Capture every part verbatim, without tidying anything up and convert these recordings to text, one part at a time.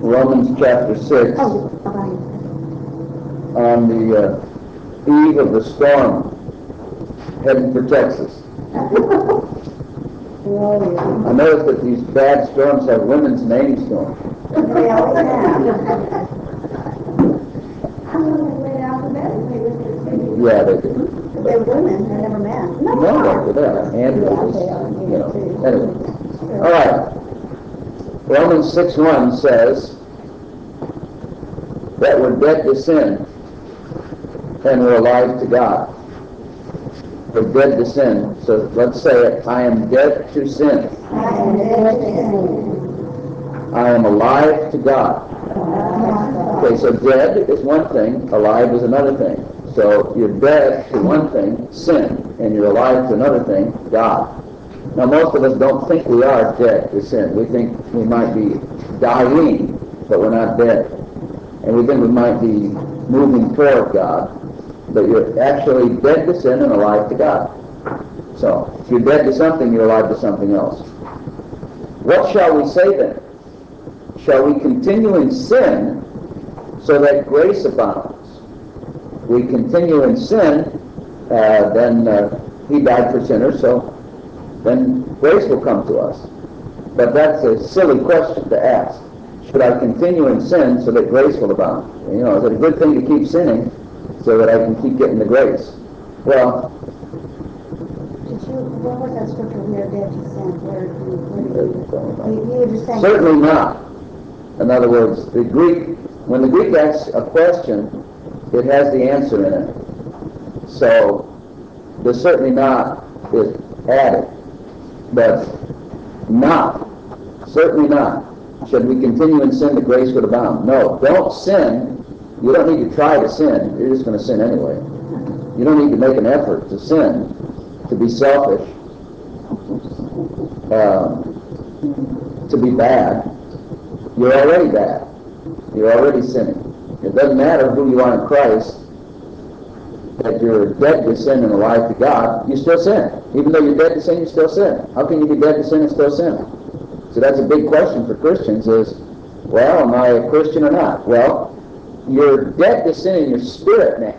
Romans chapter six, Oh, on the uh, eve of the storm heading for Texas. I noticed that these bad storms have women's names to them. They always have. Yeah, they do. They're women, they're never men. No, no, they're not. Andrew is, you know, anyway. All right. Romans six one says that we're dead to sin and we're alive to God. We're dead to sin. So let's say it. I am dead to sin. I am dead to sin. I am alive to God. Okay, so dead is one thing, alive is another thing. So you're dead to one thing, sin, and you're alive to another thing, God. Now most of us don't think we are dead to sin. We think we might be dying, but we're not dead. And we think we might be moving toward God, but you're actually dead to sin and alive to God. So if you're dead to something, you're alive to something else. What shall we say then? Shall we continue in sin so that grace abounds? We continue in sin, uh, then uh, he died for sinners, so then grace will come to us. But that's a silly question to ask. Should I continue in sin so that grace will abound? You know, is it a good thing to keep sinning so that I can keep getting the grace? Well, Did you, what was that scripture, we are dead to sin? Where, where, where you, you were just saying. Certainly not. In other words, the Greek, when the Greek asks a question, it has the answer in it. So, the certainly not is added. But not, certainly not. Should we continue in sin that grace would abound? No, don't sin. You don't need to try to sin. You're just going to sin anyway. You don't need to make an effort to sin, to be selfish, um, to be bad. You're already bad. You're already sinning. It doesn't matter who you are in Christ, that you're dead to sin and alive to God, you still sin. Even though you're dead to sin, you still sin. How can you be dead to sin and still sin? So that's a big question for Christians is, well, am I a Christian or not? Well, you're dead to sin in your spirit, man.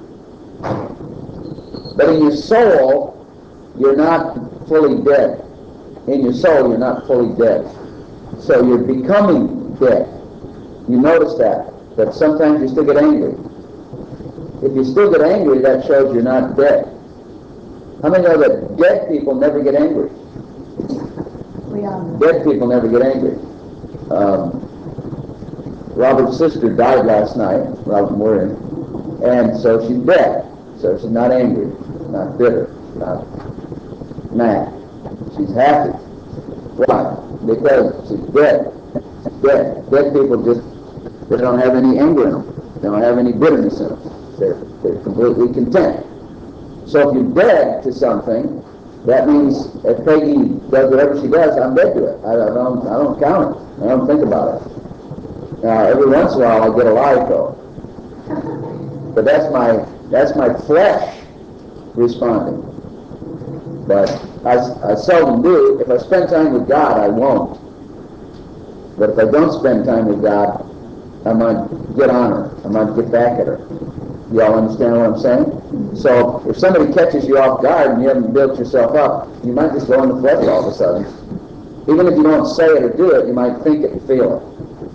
But in your soul, you're not fully dead. In your soul, you're not fully dead. So you're becoming dead. You notice that, that sometimes you still get angry. If you still get angry, that shows you're not dead. How many know that dead people never get angry? We are. Dead people never get angry. Um, Robert's sister died last night, Robert Moran, and so she's dead. So she's not angry, not bitter, not mad. She's happy. Why? Because she's dead. Dead. Dead people just, they don't have any anger in them. They don't have any bitterness in them. They're, they're completely content. So if you're dead to something, that means if Peggy does whatever she does, I'm dead to it. I, I don't I don't count it. I don't think about it. Now, every once in a while I get alive though. But that's my that's my flesh responding. But I, I seldom do. If I spend time with God, I won't. But if I don't spend time with God, I might get on her. I might get back at her. Y'all understand what I'm saying? So if somebody catches you off guard and you haven't built yourself up, you might just go in the flesh all of a sudden. Even if you don't say it or do it, you might think it and feel it.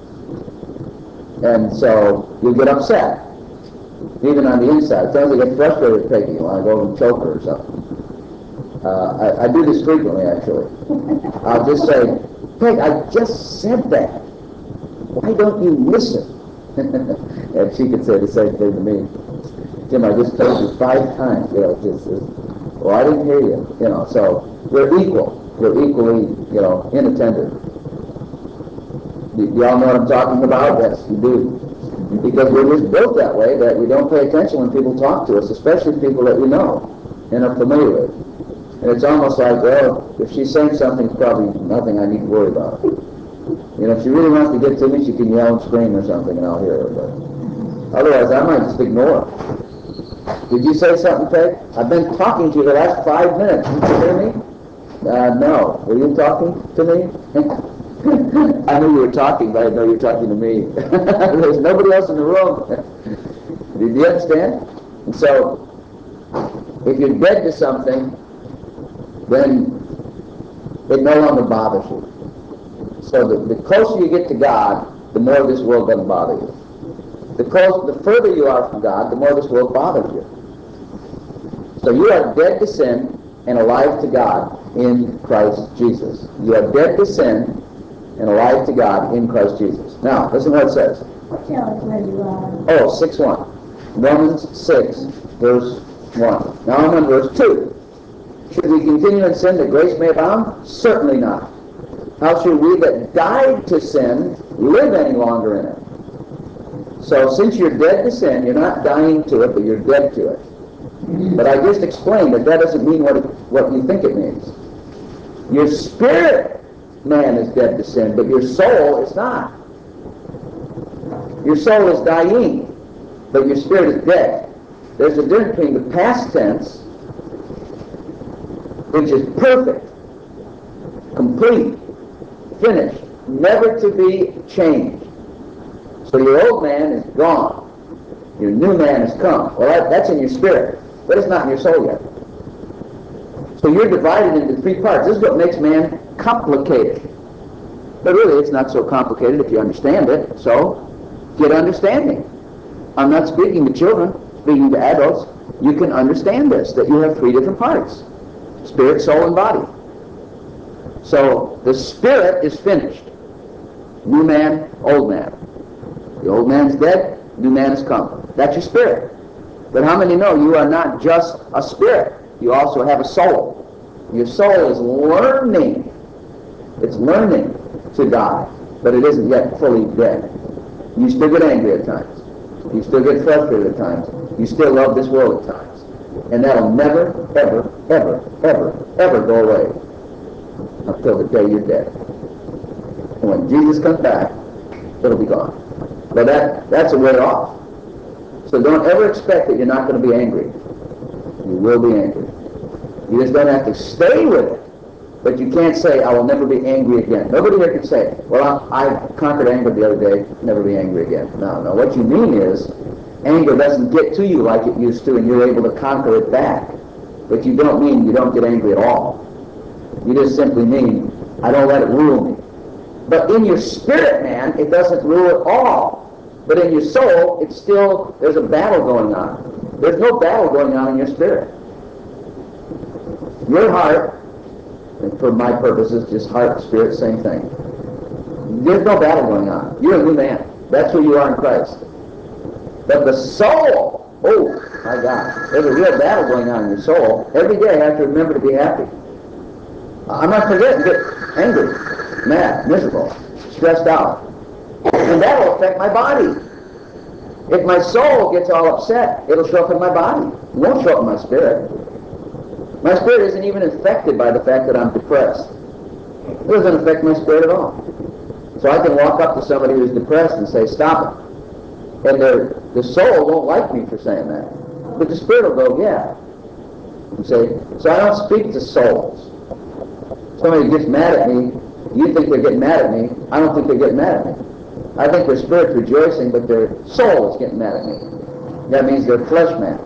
And so you get upset, even on the inside. Sometimes I get frustrated with Peggy when I go and choke her or something. Uh, I, I do this frequently, actually. I'll just say, Peg, I just said that. Why don't you listen? And she could say the same thing to me. Jim, I just told you five times, you know, just, just, well, I didn't hear you, you know, so we're equal. We're equally, you know, inattentive. You, y'all know what I'm talking about? Yes, you do. Because we're just built that way that we don't pay attention when people talk to us, especially people that we know and are familiar with. And it's almost like, well, if she's saying something, it's probably nothing I need to worry about. You know, if she really wants to get to me, she can yell and scream or something and I'll hear her. But otherwise, I might just ignore her. Did you say something, Peg? I've been talking to you the last five minutes. Did you hear me? Uh, no. Were you talking to me? I knew you were talking, but I didn't know you were talking to me. There's nobody else in the room. Do you understand? And so, if you're dead to something, then it no longer bothers you. So the, the closer you get to God, the more this world doesn't bother you. The, close, the further you are from God, the more this world bothers you. So you are dead to sin and alive to God in Christ Jesus. You are dead to sin and alive to God in Christ Jesus. Now, listen to what it says. Tell us where you are. Oh, six one. Romans six, verse one. Now I'm on verse two. Should we continue in sin that grace may abound? Certainly not. How should we that died to sin live any longer in it? So since you're dead to sin, you're not dying to it, but you're dead to it. But I just explained that that doesn't mean what, it, what you think it means. Your spirit man is dead to sin, but your soul is not. Your soul is dying, but your spirit is dead. There's a difference between the past tense, which is perfect, complete, finished, never to be changed. So your old man is gone. Your new man has come. Well, that, that's in your spirit, but it's not in your soul yet. So you're divided into three parts. This is what makes man complicated. But really, it's not so complicated if you understand it. So, get understanding. I'm not speaking to children, speaking to adults. You can understand this, that you have three different parts. Spirit, soul, and body. So, the spirit is finished. New man, old man. The old man's dead, new man has come. That's your spirit. But how many know you are not just a spirit? You also have a soul. Your soul is learning. It's learning to die, but it isn't yet fully dead. You still get angry at times. You still get frustrated at times. You still love this world at times. And that'll never, ever, ever, ever, ever go away until the day you're dead. And when Jesus comes back, it'll be gone. But that, that's a way off. So don't ever expect that you're not going to be angry. You will be angry. You just don't have to stay with it. But you can't say, I will never be angry again. Nobody here can say, well, I, I conquered anger the other day, never be angry again. No, no. What you mean is, anger doesn't get to you like it used to, and you're able to conquer it back. But you don't mean you don't get angry at all. You just simply mean, I don't let it rule me. But in your spirit, man, it doesn't rule at all. But in your soul, it's still, there's a battle going on. There's no battle going on in your spirit. Your heart, and for my purposes, just heart, spirit, same thing. There's no battle going on. You're a new man. That's who you are in Christ. But the soul, oh, my God, there's a real battle going on in your soul. Every day I have to remember to be happy. I'm not forgetting to get angry, mad, miserable, stressed out. And that will affect my body. If my soul gets all upset, it'll show up in my body. It won't show up in my spirit. My spirit isn't even affected by the fact that I'm depressed. It doesn't affect my spirit at all. So I can walk up to somebody who's depressed and say, stop it. And their, the soul won't like me for saying that. But the spirit will go, yeah. You see? So I don't speak to souls. Somebody gets mad at me, you think they're getting mad at me. I don't think they're getting mad at me. I think their spirit's rejoicing, but their soul is getting mad at me. That means they're flesh mad.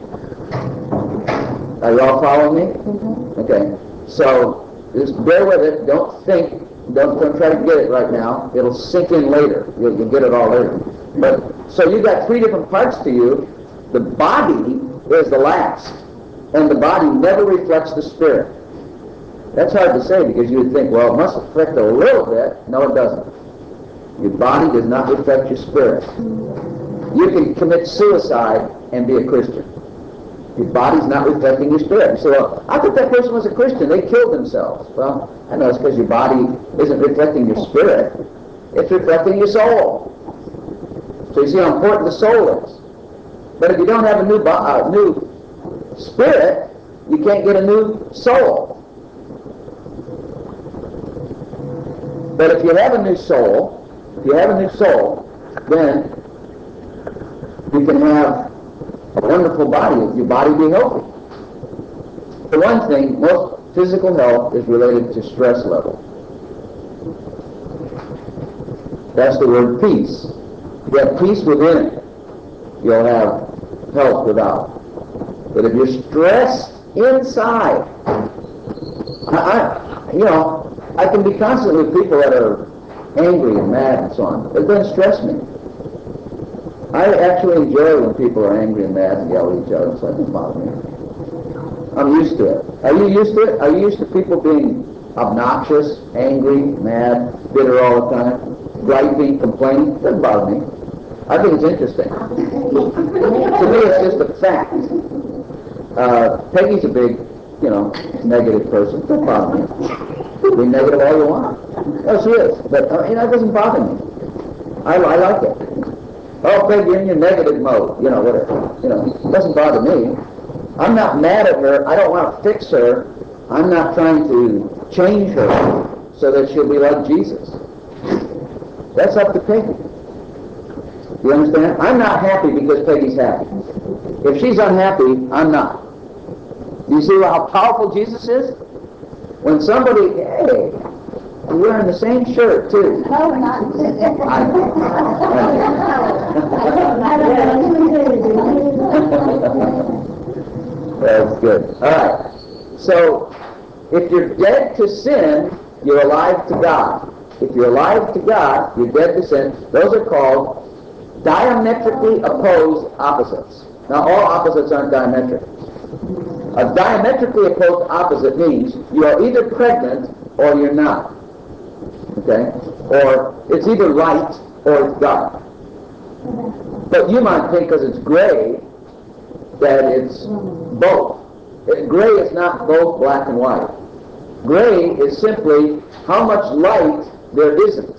Are you all following me? Mm-hmm. Okay. So just bear with it. Don't think. Don't, don't try to get it right now. It'll sink in later. You'll, you'll get it all later. But so you've got three different parts to you. The body is the last, and the body never reflects the spirit. That's hard to say because you would think, well, it must reflect a little bit. No, it doesn't. Your body does not reflect your spirit. You can commit suicide and be a Christian. Your body's not reflecting your spirit. So, well, I thought that person was a Christian. They killed themselves. Well, I know it's because your body isn't reflecting your spirit. It's reflecting your soul. So you see how important the soul is. But if you don't have a new, bo- uh, new spirit, you can't get a new soul. But if you have a new soul, if you have a new soul, then you can have a wonderful body. Your body be healthy. For one thing, most physical health is related to stress level. That's the word peace. You have peace within it, you'll have health without. But if you're stressed inside, I, I you know, I can be constantly with people that are angry and mad and so on. It doesn't stress me. I actually enjoy when people are angry and mad and yell at each other, so it doesn't bother me. I'm used to it. Are you used to it? Are you used to people being obnoxious, angry, mad, bitter all the time, griping, complaining? It doesn't bother me. I think it's interesting. To me, it's just a fact. Uh, Peggy's a big, you know, negative person. It doesn't bother me. Be negative all you want. No, she is. But, uh, you know, it doesn't bother me. I, I like it. Oh, Peg, you're in your negative mode. You know, whatever. You know, it doesn't bother me. I'm not mad at her. I don't want to fix her. I'm not trying to change her so that she'll be like Jesus. That's up to Peggy. You understand? I'm not happy because Peggy's happy. If she's unhappy, I'm not. You see how powerful Jesus is? When somebody, hey, you're wearing the same shirt too. No, not. I know. That's good. All right. So, if you're dead to sin, you're alive to God. If you're alive to God, you're dead to sin. Those are called diametrically opposed opposites. Now, all opposites aren't diametric. A diametrically opposed opposite means you are either pregnant or you're not. Okay? Or it's either light or it's dark. But you might think because it's gray that it's both. Gray is not both black and white. Gray is simply how much light there isn't.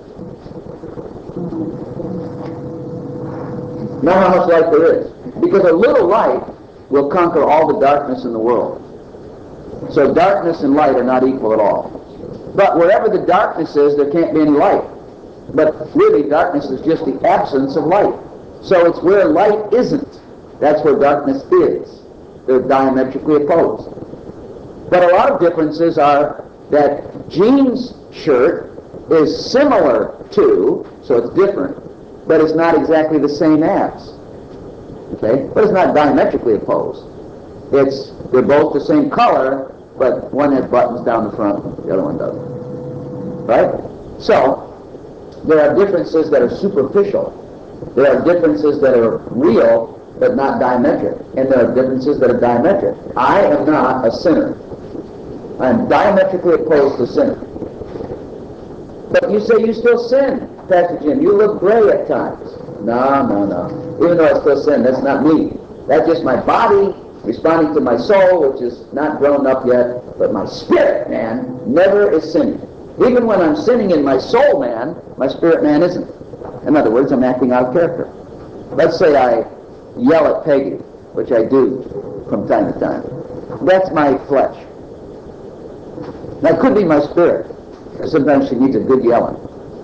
Not how much light there is. Because a little light will conquer all the darkness in the world. So darkness and light are not equal at all. But wherever the darkness is, there can't be any light. But really, darkness is just the absence of light. So it's where light isn't. That's where darkness is. They're diametrically opposed. But a lot of differences are that Jean's shirt is similar to, so it's different, but it's not exactly the same as. Okay? But it's not diametrically opposed. It's, they're both the same color, but one has buttons down the front, the other one doesn't. Right? So, there are differences that are superficial. There are differences that are real, but not diametric. And there are differences that are diametric. I am not a sinner. I am diametrically opposed to sin. But you say you still sin, Pastor Jim. You look gray at times. No, no, no. Even though I still sin, that's not me. That's just my body responding to my soul, which is not grown up yet. But my spirit, man, never is sinning. Even when I'm sinning in my soul, man, my spirit, man, isn't. In other words, I'm acting out of character. Let's say I yell at Peggy, which I do from time to time. That's my flesh. That could be my spirit. Sometimes she needs a good yelling.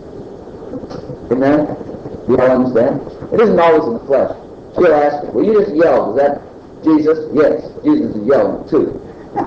Amen? Do you all understand? It isn't always in the flesh. She'll ask me, well, you just yelled. Is that Jesus? Yes, Jesus is yelling too.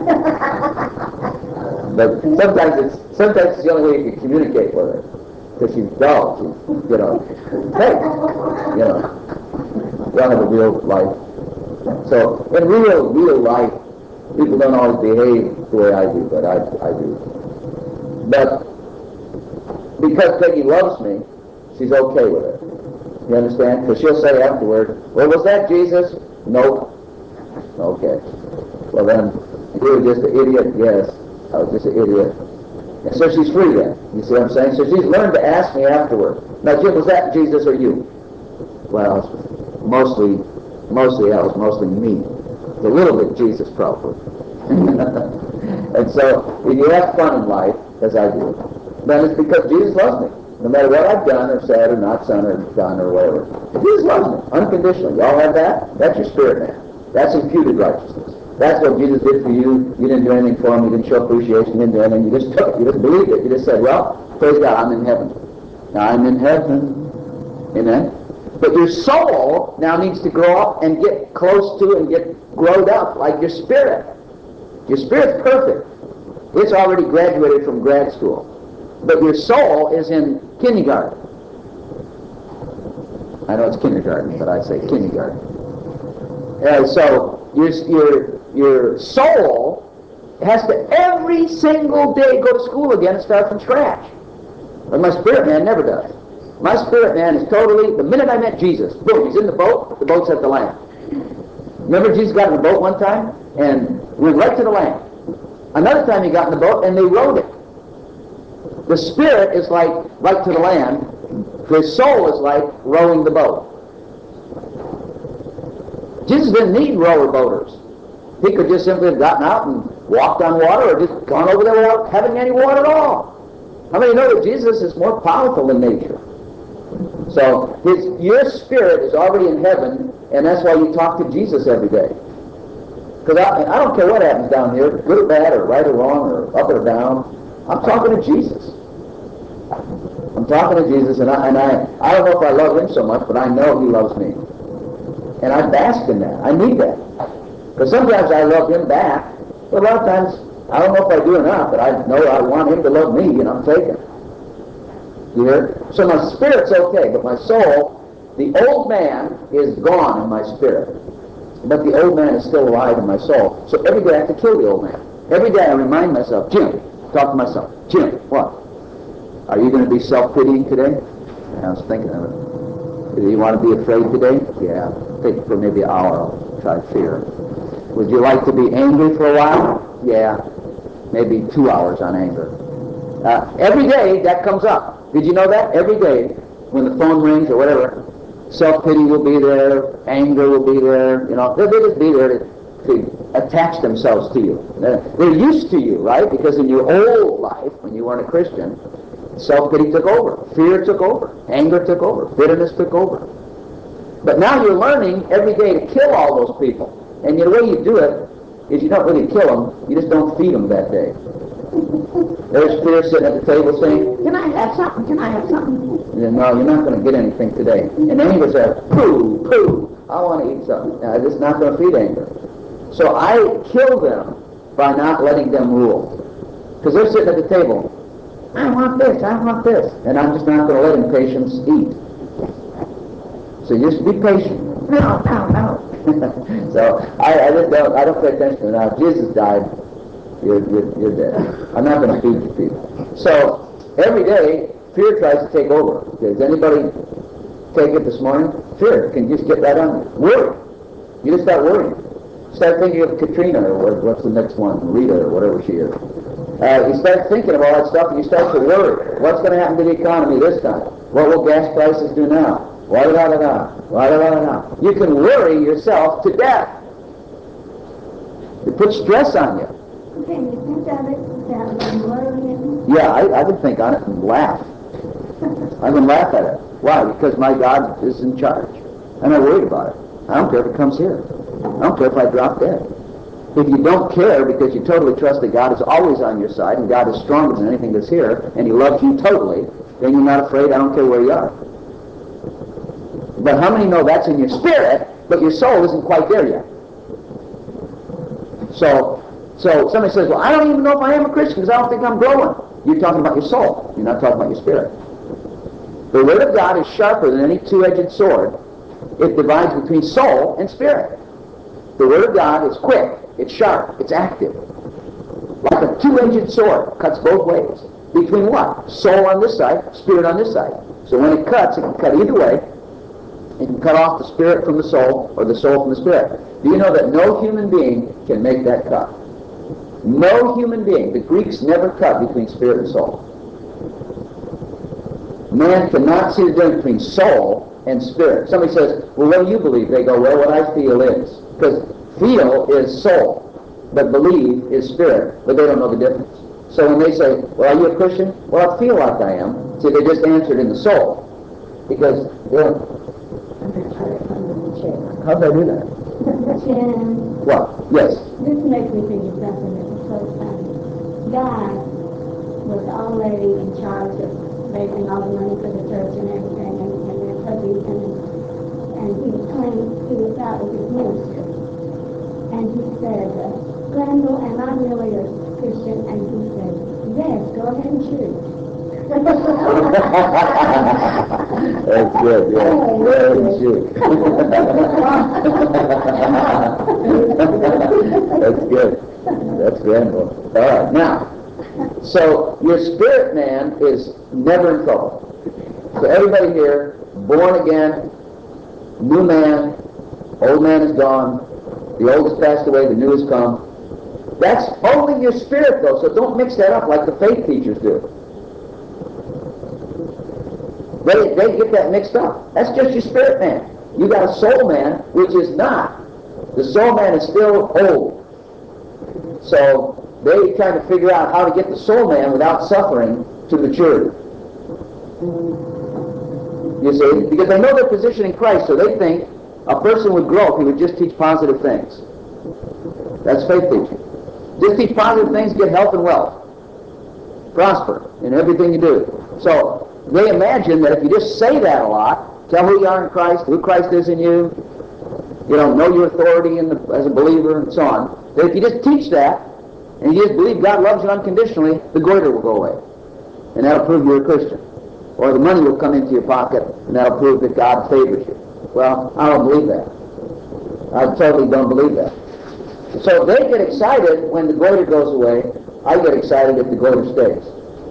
But sometimes it's sometimes it's the only way you can communicate with her. Because she's dull. She's, you know, hey, you know, you don't have a real life. So in real, real life, people don't always behave the way I do, but I, I do. But because Peggy loves me, she's okay with it. You understand? Because she'll say afterward, well, was that Jesus? Nope. Okay. Well then, you were just an idiot? Yes, I was just an idiot. And so she's free then. You see what I'm saying? So she's learned to ask me afterward. Now, Jim, was that Jesus or you? Well, mostly, mostly that was mostly me. A little bit Jesus, probably. And so, if you have fun in life, as I do, then it's because Jesus loves me. No matter what I've done or said or not done or done or whatever. Jesus loves me, unconditionally. Y'all have that? That's your spirit man. That's imputed righteousness. That's what Jesus did for you. You didn't do anything for him. You didn't show appreciation. You didn't do anything. You just took it. You just believed it. You just said, well, praise God, I'm in heaven. Now I'm in heaven. Amen? But your soul now needs to grow up and get close to and get growed up like your spirit. Your spirit's perfect. It's already graduated from grad school. But your soul is in kindergarten. I know it's kindergarten, but I say kindergarten. Uh, so your, your, your soul has to every single day go to school again and start from scratch. But my spirit man never does. My spirit man is totally, the minute I met Jesus, boom, he's in the boat, the boat's at the land. Remember Jesus got in the boat one time and went right to the land. Another time he got in the boat and they rowed it. The spirit is like right to the land. His soul is like rowing the boat. Jesus didn't need rower boaters. He could just simply have gotten out and walked on water or just gone over there without having any water at all. How many know that Jesus is more powerful than nature? So his, your spirit is already in heaven, and that's why you talk to Jesus every day. Because I, I don't care what happens down here, good or bad, or right or wrong, or up or down. I'm talking to Jesus. I'm talking to Jesus, and I, and I, I don't know if I love him so much, but I know he loves me. And I bask in that. I need that. Because sometimes I love him back, but a lot of times, I don't know if I do enough, but I know I want him to love me, and I'm taking it. You hear? So my spirit's okay, but my soul, the old man is gone in my spirit. But the old man is still alive in my soul. So every day I have to kill the old man. Every day I remind myself, Jim, talk to myself, Jim, what? Are you going to be self-pitying today? And I was thinking of it. Do you want to be afraid today? Yeah. Think for maybe an hour. I'll try fear. Would you like to be angry for a while? Yeah. Maybe two hours on anger. Uh, every day that comes up. Did you know that? Every day when the phone rings or whatever, self-pity will be there, anger will be there, you know, they'll, they'll just be there to, to attach themselves to you. They're, they're used to you, right? Because in your old life, when you weren't a Christian, self-pity took over, fear took over, anger took over, bitterness took over. But now you're learning every day to kill all those people. And the way you do it is you don't really kill them, you just don't feed them that day. There's fear sitting at the table saying, can I have something? Can I have something? And no, you're not going to get anything today. And anger says, pooh, pooh, I want to eat something. Now, it's not going to feed anger. So I kill them by not letting them rule. Because they're sitting at the table. I want this, I want this. And I'm just not going to let impatience eat. So just be patient. No, no, no. So I, I just don't, I don't pay attention to it. Now, if Jesus died, You're, you're, you're dead. I'm not going to feed you people. So, every day, fear tries to take over. Does anybody take it this morning? Fear can just get right on you. Worry. You just start worrying. Start thinking of Katrina, or what's the next one? Rita, or whatever she is. Uh, you start thinking of all that stuff, and you start to worry. What's going to happen to the economy this time? What will gas prices do now? Why da da da? Why da da da? You can worry yourself to death. It puts stress on you. Can you think of it without them worrying? Yeah, I, I can think on it and laugh. I can laugh at it. Why? Because my God is in charge. I'm not worried about it. I don't care if it comes here. I don't care if I drop dead. If you don't care because you totally trust that God is always on your side and God is stronger than anything that's here and he loves you totally, then you're not afraid. I don't care where you are. But how many know that's in your spirit, but your soul isn't quite there yet? So, So somebody says, well, I don't even know if I am a Christian because I don't think I'm growing. You're talking about your soul. You're not talking about your spirit. The Word of God is sharper than any two-edged sword. It divides between soul and spirit. The Word of God is quick. It's sharp. It's active. Like a two-edged sword. Cuts both ways. Between what? Soul on this side, spirit on this side. So when it cuts, it can cut either way. It can cut off the spirit from the soul or the soul from the spirit. Do you know that no human being can make that cut? No human being. The Greeks never cut between spirit and soul. Man cannot see the difference between soul and spirit. Somebody says, well, what do you believe? They go, well, what I feel is. Because feel is soul, but believe is spirit. But they don't know the difference. So when they say, well, are you a Christian? Well, I feel like I am. See, they just answered in the soul. Because, yeah. How'd they do that? Jim, What? Yes. this makes me think of something that was so funny. God was already in charge of raising all the money for the church and everything, and, and their cookies, and, and he was claiming to us out with his ministry. And he said, uh, Randall, am I really a Christian? And he said, yes, go ahead and choose. That's good, yeah. Yeah, shoot. That's good. That's grand. All right, now, so your spirit man is never in trouble. So everybody here, born again, new man, old man is gone, the old has passed away, the new has come. That's only your spirit, though, so don't mix that up like the faith teachers do. They, they get that mixed up. That's just your spirit man. You got a soul man, which is not. The soul man is still old. So they try to figure out how to get the soul man without suffering to maturity. You see? Because they know their position in Christ, so they think a person would grow if he would just teach positive things. That's faith teaching. Just teach positive things, get health and wealth. Prosper in everything you do. So they imagine that if you just say that a lot, tell who you are in Christ, who Christ is in you, you know, know your authority in the, as a believer, and so on, that if you just teach that, and you just believe God loves you unconditionally, the goiter will go away. And that'll prove you're a Christian. Or the money will come into your pocket, and that'll prove that God favors you. Well, I don't believe that. I totally don't believe that. So they get excited when the goiter goes away. I get excited if the goiter stays.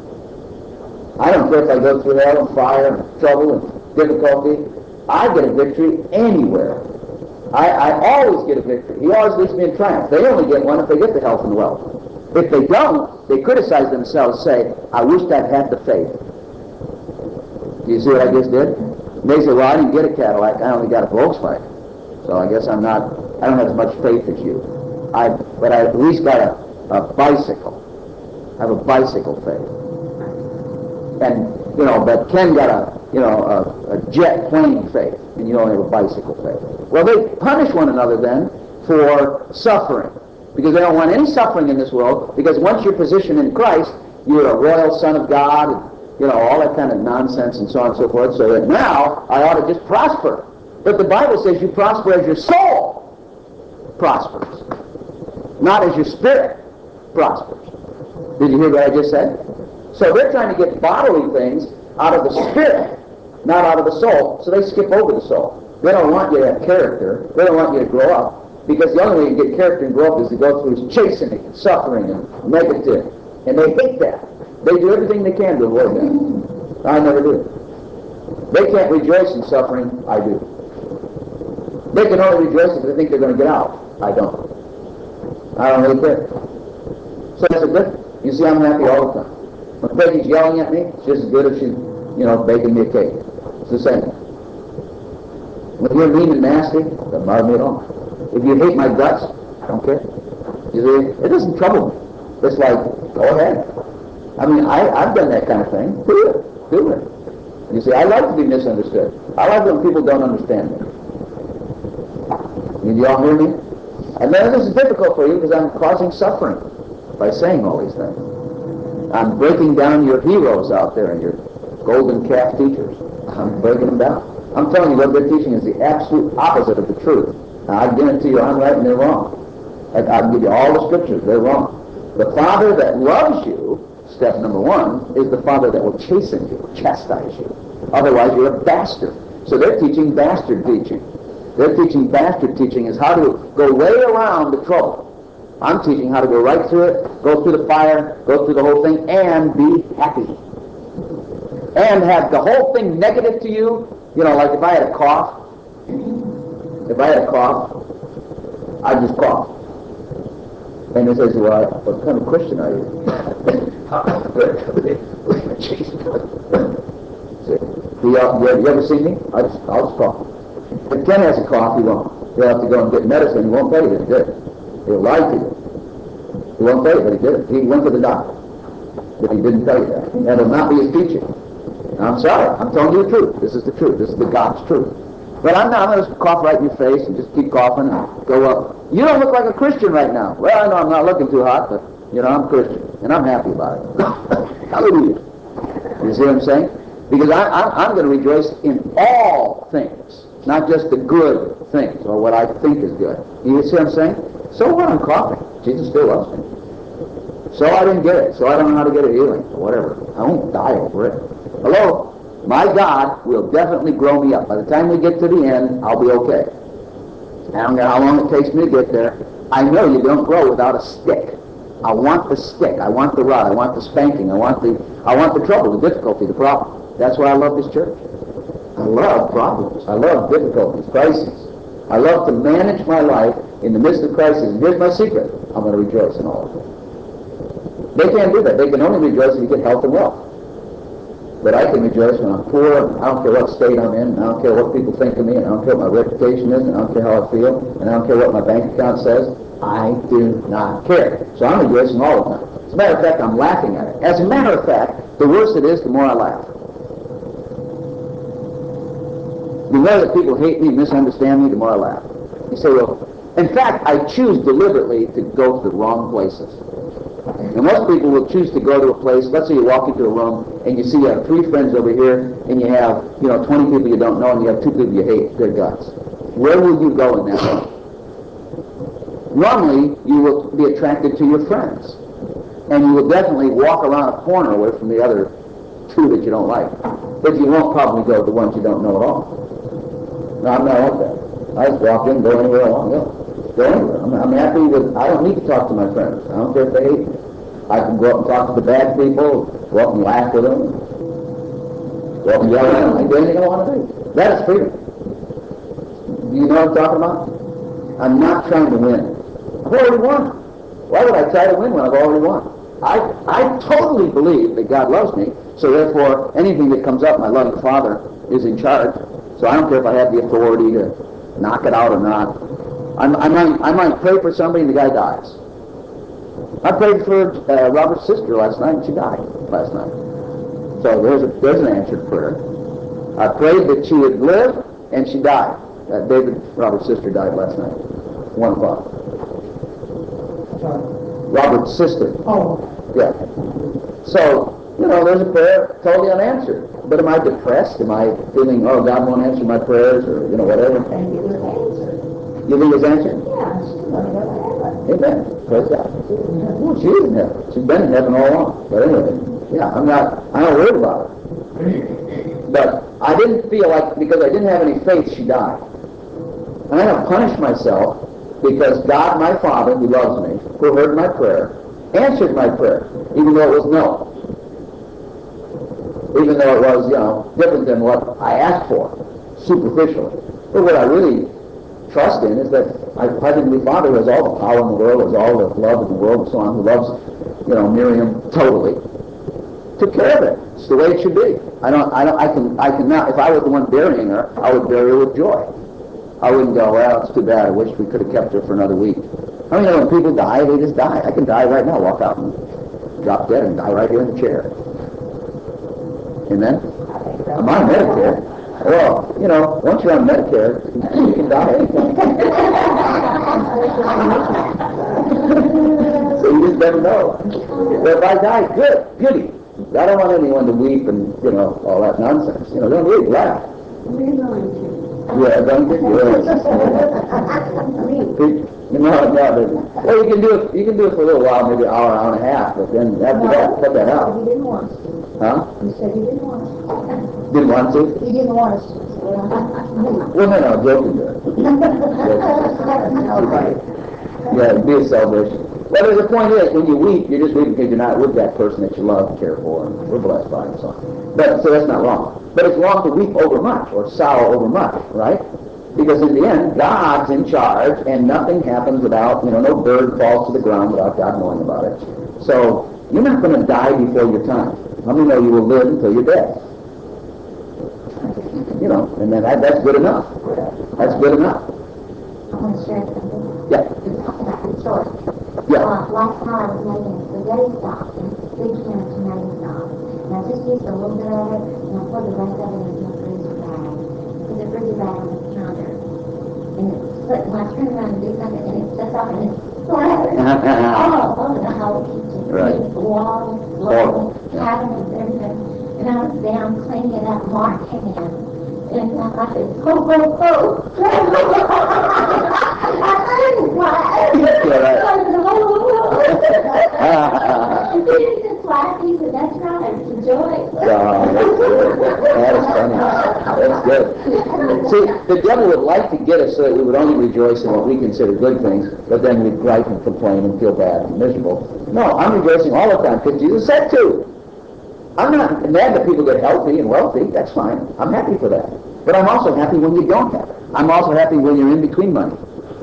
I don't care if I go through hell and fire and trouble and difficulty. I get a victory anywhere. I, I always get a victory. He always leads me in triumph. They only get one if they get the health and wealth. If they don't, they criticize themselves, say, I wish I'd had the faith. Do you see what I just did? And they say, well, I didn't get a Cadillac. I only got a Volkswagen. So I guess I'm not, I don't have as much faith as you. I, but I at least got a, a bicycle. I have a bicycle faith. And, you know, but Ken got a, you know, a, a jet plane faith, and you only have a bicycle faith. Well, they punish one another then for suffering, because they don't want any suffering in this world, because once you're positioned in Christ, you're a royal son of God, and, you know, all that kind of nonsense and so on and so forth, so that now I ought to just prosper. But the Bible says you prosper as your soul prospers, not as your spirit prospers. Did you hear what I just said? So they're trying to get bodily things out of the spirit, not out of the soul, so they skip over the soul. They don't want you to have character. They don't want you to grow up, because the only way you get character and grow up is to go through chastening and suffering and negative. And they hate that. They do everything they can to avoid that. I never do. They can't rejoice in suffering. I do. They can only rejoice if they think they're going to get out. I don't. I don't really care. So that's a good. You see, I'm happy all the time. When Peggy's yelling at me, it's just as good as she's, you know, baking me a cake. It's the same. When you're mean and nasty, it doesn't bother me at all. If you hate my guts, I don't care. You see, it doesn't trouble me. It's like, go ahead. I mean, I, I've done that kind of thing. Do it. Do it. You see, I like to be misunderstood. I like when people don't understand me. Did you all hear me? And then this is difficult for you because I'm causing suffering by saying all these things. I'm breaking down your heroes out there and your golden calf teachers. I'm breaking them down. I'm telling you what they're teaching is the absolute opposite of the truth. Now, I guarantee you I'm right and they're wrong. I, I can give you all the scriptures. They're wrong. The Father that loves you, step number one, is the Father that will chasten you, chastise you. Otherwise, you're a bastard. So they're teaching bastard teaching. They're teaching bastard teaching is how to go way around the trouble. I'm teaching how to go right through it, go through the fire, go through the whole thing, and be happy. And have the whole thing negative to you. You know, like if I had a cough, if I had a cough, I'd just cough. And they say, well, what kind of Christian are you? Do you, you ever see me? I just, I'll just cough. If Ken has a cough, he won't. He'll have to go and get medicine. He won't tell you that he did it. He'll lie to you. He won't tell you that he did it. He went to the doctor. But he didn't tell you that. That will not be his teaching. I'm sorry. I'm telling you the truth. This is the truth. This is the God's truth. But I'm not going to cough right in your face and just keep coughing and go up. You don't look like a Christian right now. Well, I know I'm not looking too hot, but, you know, I'm Christian. And I'm happy about it. Hallelujah. You see what I'm saying? Because I, I, I'm going to rejoice in all things. Not just the good things or what I think is good. You see what I'm saying? So what? I'm coughing. Jesus still loves me. So I didn't get it. So I don't know how to get a healing or whatever. I won't die over it. Hello? My God will definitely grow me up. By the time we get to the end, I'll be okay. I don't care how long it takes me to get there. I know you don't grow without a stick. I want the stick. I want the rod. I want the spanking. I want the I want the trouble, the difficulty, the problem. That's why I love this church. I love problems. I love difficulties, crises. I love to manage my life in the midst of crisis. And here's my secret. I'm going to rejoice in all of it. They can't do that. They can only rejoice if you get health and wealth. But I can rejoice when I'm poor, and I don't care what state I'm in, and I don't care what people think of me, and I don't care what my reputation is, and I don't care how I feel, and I don't care what my bank account says. I do not care. So I'm rejoicing all the time. As a matter of fact, I'm laughing at it. As a matter of fact, the worse it is, the more I laugh. The more that people hate me, misunderstand me, the more I laugh. You say, well, in fact, I choose deliberately to go to the wrong places. And most people will choose to go to a place. Let's say you walk into a room and you see you have three friends over here, and you have, you know, twenty people you don't know, and you have two people you hate their guts. Where will you go in that room? Normally, you will be attracted to your friends, and you will definitely walk around a corner away from the other two that you don't like. But you won't probably go to the ones you don't know at all. No, I'm not like that. I just walk in, go anywhere I want to go. Go anywhere. I'm, I'm happy with. I don't need to talk to my friends. I don't care if they hate me. I can go up and talk to the bad people, go up and laugh with them, go up and yell at them. I do anything I want to do. That is freedom. Do you know what I'm talking about? I'm not trying to win. I've already won. Why would I try to win when I've already won? I I totally believe that God loves me, so therefore anything that comes up, my loving Father is in charge. So I don't care if I have the authority to knock it out or not. I'm, I might I might pray for somebody and the guy dies. I prayed for uh, Robert's sister last night, and she died last night. So there's a, there's an answered prayer. I prayed that she would live, and she died. Uh, David, Robert's sister, died last night. One o'clock. Robert's sister. Oh. Yeah. So, you know, there's a prayer totally unanswered. But am I depressed? Am I feeling, oh, God won't answer my prayers, or, you know, whatever? And it was answered. You think it's answered? Yeah, she's going to go to heaven. Amen. Praise God. Well, she is in heaven. She's been in heaven all along. But anyway, yeah, I'm not, I'm not worried about it. But I didn't feel like, because I didn't have any faith, she died. And I don't punish myself because God, my Father, who loves me, who heard my prayer, answered my prayer, even though it was no. Even though it was, you know, different than what I asked for, superficially. But what I really trust in is that my Heavenly Father, who has all the power in the world, has all the love in the world, and so on, who loves, you know, Miriam totally, took care of it. It's the way it should be. I don't, I don't, I can, I cannot, if I was the one burying her, I would bury her with joy. I wouldn't go, well, it's too bad, I wish we could have kept her for another week. I mean, you know, when people die, they just die. I can die right now, walk out and drop dead and die right here in the chair. Amen? I'm on Medicare. Well, you know, once you're on Medicare, you can die anytime. So you just never know. But if I die, good, goody. I don't want anyone to weep and, you know, all that nonsense. You know, don't weep, laugh. We're going to. Yeah, don't get yours. You know, yeah, but, well, you can do it. You can do it for a little while, maybe an hour, hour and a half, but then after that, cut that out. You didn't want us. Huh? You said you didn't want us. Didn't want to? You didn't want us. Well, no, no, joking there. Yeah, it'd be a celebration. But the point is, when you weep, you're just weeping because you're not with that person that you love and care for, and we're blessed by and so on. But, so that's not wrong. But it's wrong to weep over much, or sorrow over much, right? Because in the end, God's in charge, and nothing happens without, you know, no bird falls to the ground without God knowing about it. So, you're not going to die before your time. How many know you will live until you're dead? You know, and then that, that's good enough. That's good enough. I want to share something. Yeah. You talk about rejoice. Yeah. Uh, last night I was making spaghetti sauce, and big can of tomato sauce. And I just used a little bit of it, and I poured the rest of it into a freezer bag. Put the freezer bag on the counter. And it slipped, when I turn around and do something, and it slipped off, and it splattered all over the whole kitchen. Right. The walls, floor, cabinets, everything. And I was down cleaning it up, Mark came in. And I said, ho, ho, ho. I couldn't laugh. He just laughed. He said, that's right, it's a joy. Oh, that's good. That That's good. See, the devil would like to get us so that we would only rejoice in what we consider good things, but then we'd gripe and complain and feel bad and miserable. No, I'm rejoicing all the time because Jesus said to. I'm not mad that people get healthy and wealthy. That's fine. I'm happy for that. But I'm also happy when you don't have it. I'm also happy when you're in between money.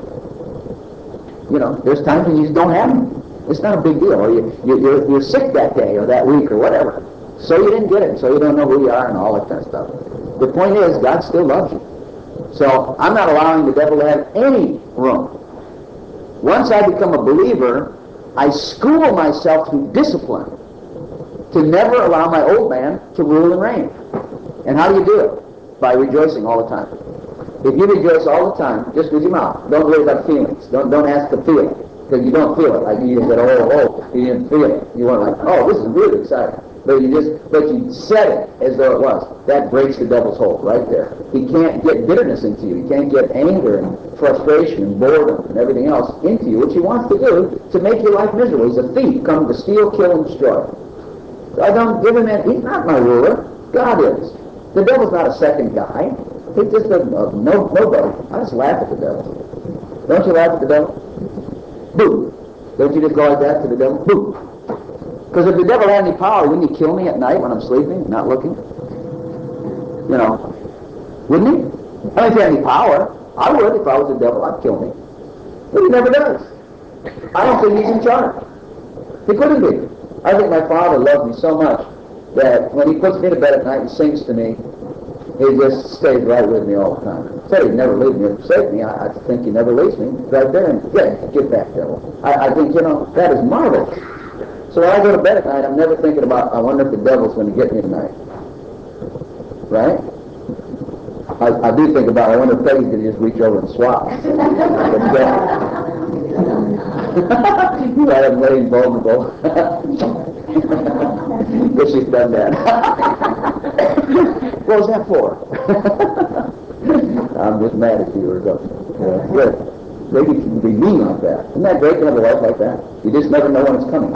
You know, there's times when you just don't have it. It's not a big deal. Or you, you, you're, you're sick that day or that week or whatever. So you didn't get it. So you don't know who you are and all that kind of stuff. The point is, God still loves you. So I'm not allowing the devil to have any room. Once I become a believer, I school myself through discipline to never allow my old man to rule and reign. And how do you do it? By rejoicing all the time. If you rejoice all the time, just with your mouth, don't worry about feelings. Don't don't ask to feel it, because you don't feel it. Like you said, oh, oh, you didn't feel it. You weren't like, oh, this is really exciting. But you just, but you said it as though it was. That breaks the devil's hold right there. He can't get bitterness into you. He can't get anger and frustration and boredom and everything else into you, which he wants to do to make your life miserable. He's a thief, come to steal, kill, and destroy. So I don't give him any. He's not my ruler. God is. The devil's not a second guy. He's just a, a no, nobody. I just laugh at the devil. Don't you laugh at the devil? Boo! Don't you just go like that to the devil? Boo! Because if the devil had any power, wouldn't he kill me at night when I'm sleeping, not looking? You know, wouldn't he? I mean, if he had any power, I would. If I was the devil, I'd kill me. But he never does. I don't think he's in charge. He couldn't be. I think my father loved me so much that when he puts me to bed at night and sings to me, he just stays right with me all the time. Said he'd never leave me or forsake me. I, I think he never leaves me. Right there and yeah, get back, devil. I, I think, you know, that is marvelous. So when I go to bed at night, I'm never thinking about, I wonder if the devil's going to get me tonight. Right? I, I do think about, I wonder if Peggy's going to just reach over and swap. I am laying vulnerable. But she's done that. What was that for? I'm just mad at you or something. Yeah, good. Maybe you can be mean like that. Isn't that great to have a wife like that? You just never know when it's coming.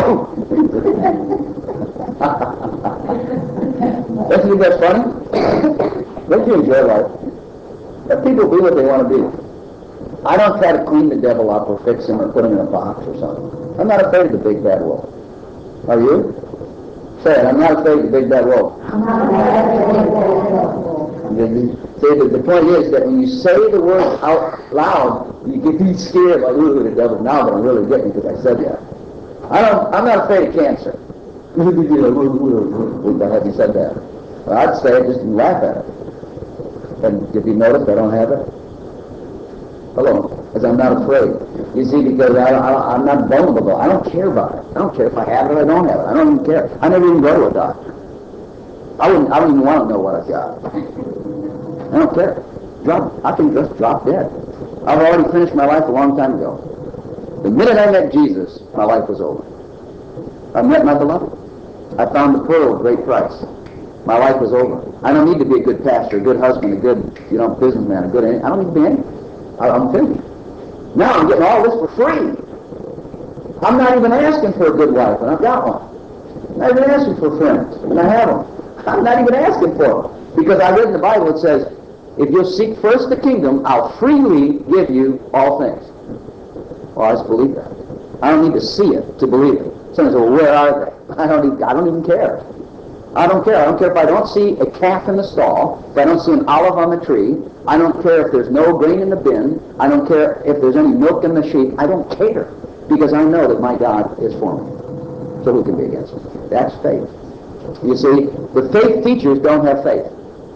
Don't you think that's funny? Don't you enjoy life? Let people be what they want to be. I don't try to clean the devil up or fix him or put him in a box or something. I'm not afraid of the big bad wolf. Are you? Say it, I'm not afraid of the big bad wolf. See, the, the point is that when you say the words out loud, you get these scared like, ooh, the devil's now going to really get me because I said that. I don't, I'm not afraid of cancer. Have you said that? Well, I'd say it just and laugh at it. And if you notice, I don't have it. Hello, because I'm not afraid. You see, because I, I, I'm not vulnerable. I don't care about it. I don't care if I have it or I don't have it. I don't even care. I never even go to a doctor. I wouldn't. I wouldn't even want to know what I've got. I don't care. Drop. I can just drop dead. I've already finished my life a long time ago. The minute I met Jesus, my life was over. I met my beloved. I found the pearl of great price. My life was over. I don't need to be a good pastor, a good husband, a good, you know, businessman, a good. I don't need to be anything. I'm finished. Now I'm getting all this for free. I'm not even asking for a good wife, and I've got one. I'm not even asking for friends, and I have them. I'm not even asking for them. Because I read in the Bible, it says, if you'll seek first the kingdom, I'll freely give you all things. Well, I just believe that. I don't need to see it to believe it. Somebody says, well, where are they? I don't, need, I don't even care. I don't care. I don't care if I don't see a calf in the stall, if I don't see an olive on the tree. I don't care if there's no grain in the bin. I don't care if there's any milk in the sheep. I don't care, because I know that my God is for me. So who can be against me? That's faith. You see, the faith teachers don't have faith.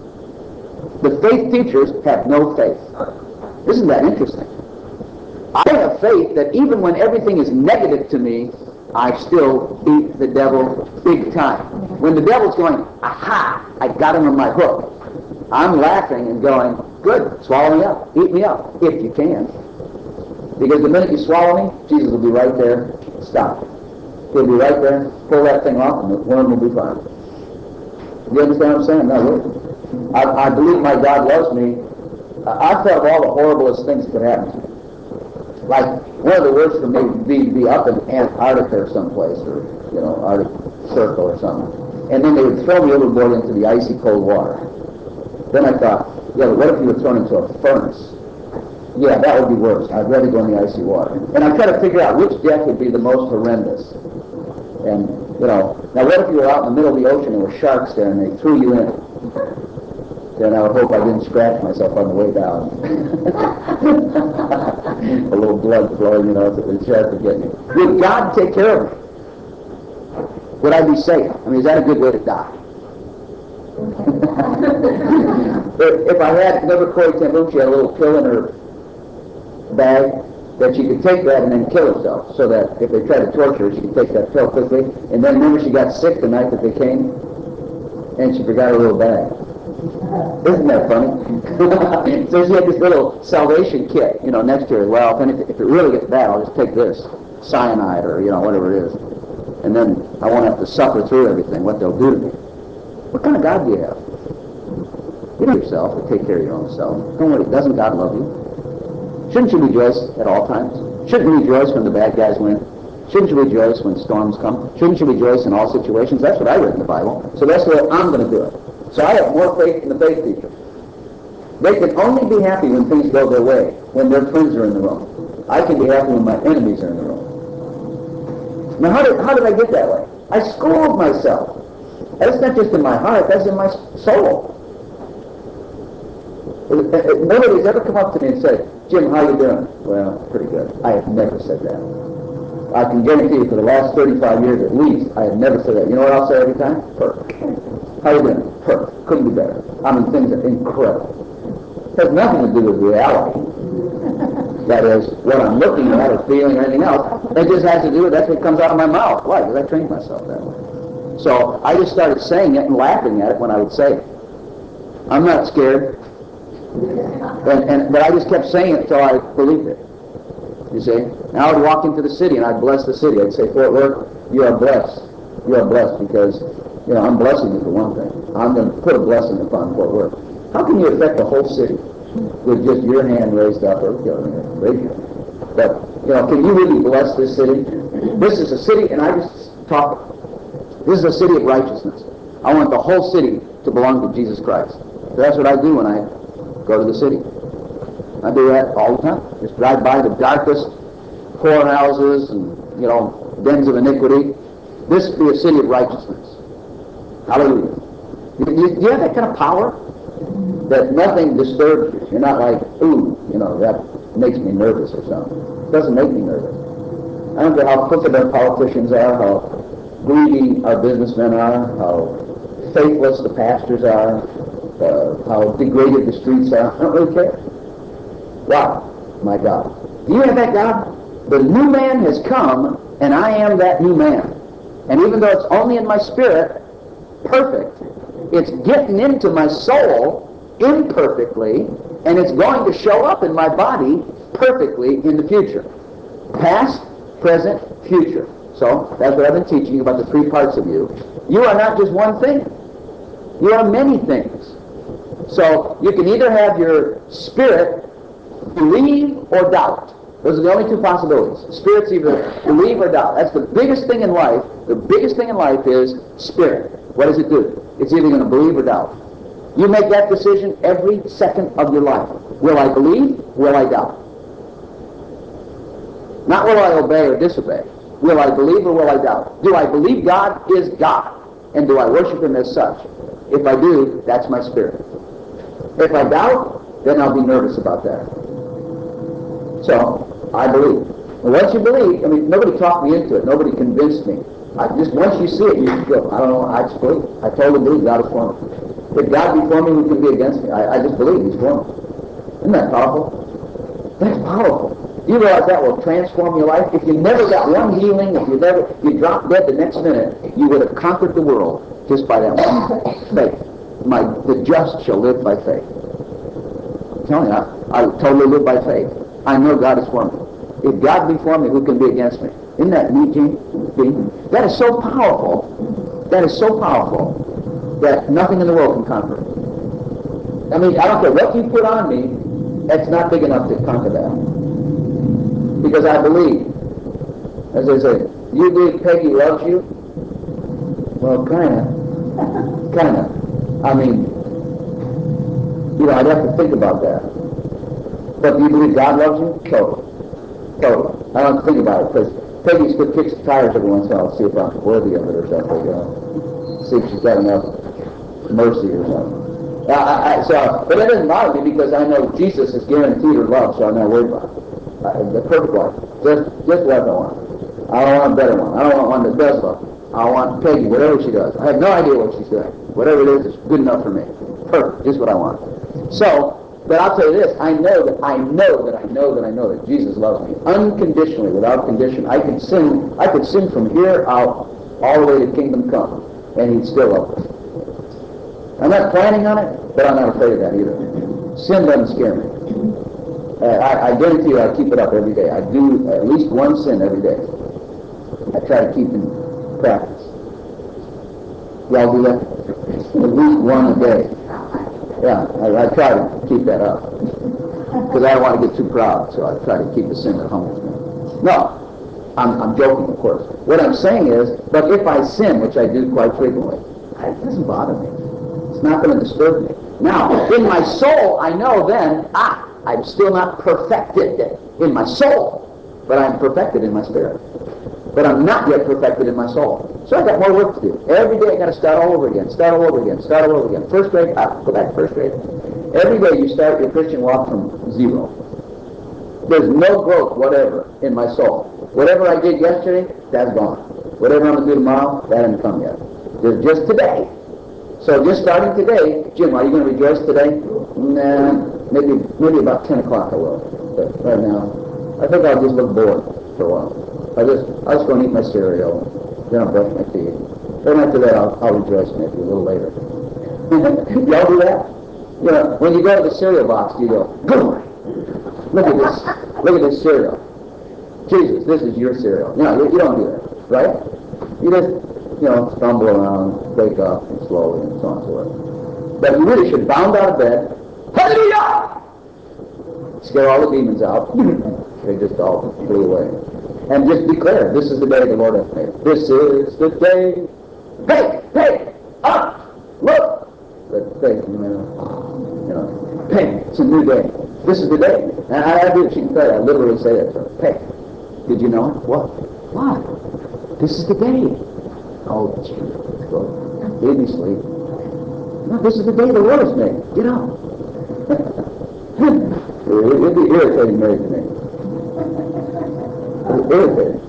The faith teachers have no faith. Isn't that interesting? I have faith that even when everything is negative to me, I still beat the devil big time. When the devil's going, aha, I got him on my hook, I'm laughing and going, good, swallow me up, eat me up, if you can. Because the minute you swallow me, Jesus will be right there, stop. He'll be right there, pull that thing off, and the worm will be fine. You understand what I'm saying? No, really. I, I believe my God loves me. I've thought of all the horriblest things that could happen to me. Like, one of the worst for me would be to be up in Antarctica or someplace, or, you know, Arctic Circle or something. And then they would throw me overboard into the icy cold water. Then I thought, Yeah, but what if you were thrown into a furnace? Yeah, that would be worse. I'd rather go in the icy water. And I try to figure out which death would be the most horrendous. And, you know, now what if you were out in the middle of the ocean and there were sharks there and they threw you in? Then I would hope I didn't scratch myself on the way down. A little blood flowing, you know, so the shark would get me. Would God take care of me? Would I be safe? I mean, is that a good way to die? if, if I had, remember Corrie ten Boom, she had a little pill in her bag that she could take that and then kill herself, so that if they tried to torture her, she could take that pill quickly. And then remember she got sick the night that they came, and she forgot her little bag. Isn't that funny? So she had this little salvation kit, you know, next to her. Well, if, anything, if it really gets bad, I'll just take this cyanide or, you know, whatever it is. And then I won't have to suffer through everything, what they'll do to me. What kind of God do you have? You know yourself to take care of your own self. Don't worry, doesn't God love you? Shouldn't you rejoice at all times? Shouldn't you rejoice when the bad guys win? Shouldn't you rejoice when storms come? Shouldn't you rejoice in all situations? That's what I read in the Bible. So that's what I'm going to do it. So I have more faith in the faith teacher. They can only be happy when things go their way, when their friends are in the room. I can be happy when my enemies are in the room. Now, how did, how did I get that way? I schooled myself. That's not just in my heart, that's in my soul. Nobody's ever come up to me and said, Jim, how you doing? Well, pretty good. I have never said that. I can guarantee you for the last thirty-five years at least, I have never said that. You know what I'll say every time? Perfect. How you doing? Perfect. Couldn't be better. I mean, things are incredible. It has nothing to do with reality. That is, what I'm looking at or feeling or anything else. It just has to do with that's what comes out of my mouth. Why? Because I trained myself that way. So I just started saying it and laughing at it when I would say it. I'm not scared. And, and, but I just kept saying it until I believed it. You see? And I would walk into the city and I'd bless the city. I'd say, Fort Worth, you are blessed. You are blessed because, you know, I'm blessing you for one thing. I'm going to put a blessing upon Fort Worth. How can you affect the whole city with just your hand raised up or you know, raise your hand? But, you know, can you really bless this city? This is a city, and I just talk, this is a city of righteousness. I want the whole city to belong to Jesus Christ. So that's what I do when I go to the city. I do that all the time. Just drive by the darkest whorehouses and, you know, dens of iniquity. This be a city of righteousness. Hallelujah. You, you, do you have that kind of power? That nothing disturbs you. You're not like, ooh, you know, that makes me nervous or something. It doesn't make me nervous. I don't care how crooked our politicians are, how greedy our businessmen are, how faithless the pastors are, uh, how degraded the streets are. I don't really care. Wow, my God. Do you have that God? The new man has come, and I am that new man. And even though it's only in my spirit, perfect, it's getting into my soul imperfectly, and it's going to show up in my body perfectly in the future. Past, present, future. So, that's what I've been teaching you about the three parts of you. You are not just one thing. You are many things. So, you can either have your spirit believe or doubt. Those are the only two possibilities. Spirits either believe or doubt. That's the biggest thing in life. The biggest thing in life is spirit. What does it do? It's either going to believe or doubt. You make that decision every second of your life. Will I believe? Will I doubt? Not will I obey or disobey. Will I believe or will I doubt? Do I believe God is God? And do I worship Him as such? If I do, that's my spirit. If I doubt, then I'll be nervous about that. So, I believe. And once you believe, I mean, nobody talked me into it. Nobody convinced me. I just, once you see it, you just go, I don't know, I just believe. I totally believe God is for me. If God be for me, who can be against me? I, I just believe He's for me. Isn't that powerful? That's powerful. You realize that will transform your life? If you never got one healing, if you never, you dropped dead the next minute, you would have conquered the world just by that one faith. My, the just shall live by faith. I'm telling you, I, I totally live by faith. I know God is for me. If God be for me, who can be against me? Isn't that neat, Gene? That is so powerful. That is so powerful that nothing in the world can conquer it. I mean, I don't care what you put on me, it's not big enough to conquer that. Because I believe. As they say, you believe Peggy loves you? Well, kind of. Kind of. I mean, You know, I'd have to think about that. But do you believe God loves you? Totally. Totally. I don't have to think about it, because Peggy's good kicks the tires every once in a while to see if I'm worthy of it or something, you know. See if she's got enough mercy or something. I, I, I, so, but that doesn't bother me, because I know Jesus has guaranteed her love, so I'm not worried about it. I, the perfect life. Just, just what I want. I don't want a better one. I don't want one that does love. I want Peggy, whatever she does. I have no idea what she's doing. Whatever it is, it's good enough for me. Perfect. Just what I want. So, but I'll tell you this, I know that I know that I know that I know that Jesus loves me unconditionally, without condition. I could sin, I could sin from here out all the way to kingdom come, and he'd still love me. I'm not planning on it, but I'm not afraid of that either. Sin doesn't scare me. Uh, I, I guarantee you I keep it up every day. I do at least one sin every day. I try to keep in practice. Y'all do that? At least one a day. Yeah, I, I try to keep that up. Because I don't want to get too proud, so I try to keep the sin at home with me. No, I'm, I'm joking, of course. What I'm saying is, but if I sin, which I do quite frequently, it doesn't bother me. It's not going to disturb me. Now, in my soul, I know then, ah, I'm still not perfected in my soul, but I'm perfected in my spirit. But I'm not yet perfected in my soul. So I got more work to do. Every day I got to start all over again, start all over again, start all over again. First grade, ah, go back to first grade. Every day you start your Christian walk from zero. There's no growth whatever in my soul. Whatever I did yesterday, that's gone. Whatever I'm going to do tomorrow, that hasn't come yet. There's just today. So just starting today, Jim, are you going to rejoice today? Nah, maybe maybe about ten o'clock I will. But right now, I think I'll just look bored for a while. I just I just go and eat my cereal, then I'll brush my teeth. Then after that, I'll, I'll rejoice maybe a little later. Y'all do that? You know, when you go to the cereal box, you go, good. Look at this. Look at this cereal. Jesus, this is your cereal. No, you, you don't do that, right? You just, you know, stumble around, wake up slowly, and so on and so forth. But you really should bound out of bed. Hallelujah! Scare all the demons out. They just all flew away. And just declare, this is the day the Lord hath made. This is the day. Hey, hey, up, look. But faith, you know, you know, hey, it's a new day. This is the day. And I, I do, she can tell you, I literally say that to her. Hey, did you know it? What? What? This is the day. Oh, well, leave me sleep. No, this is the day the Lord has made. Get up. it, it'd be irritating married to me. It's irritating.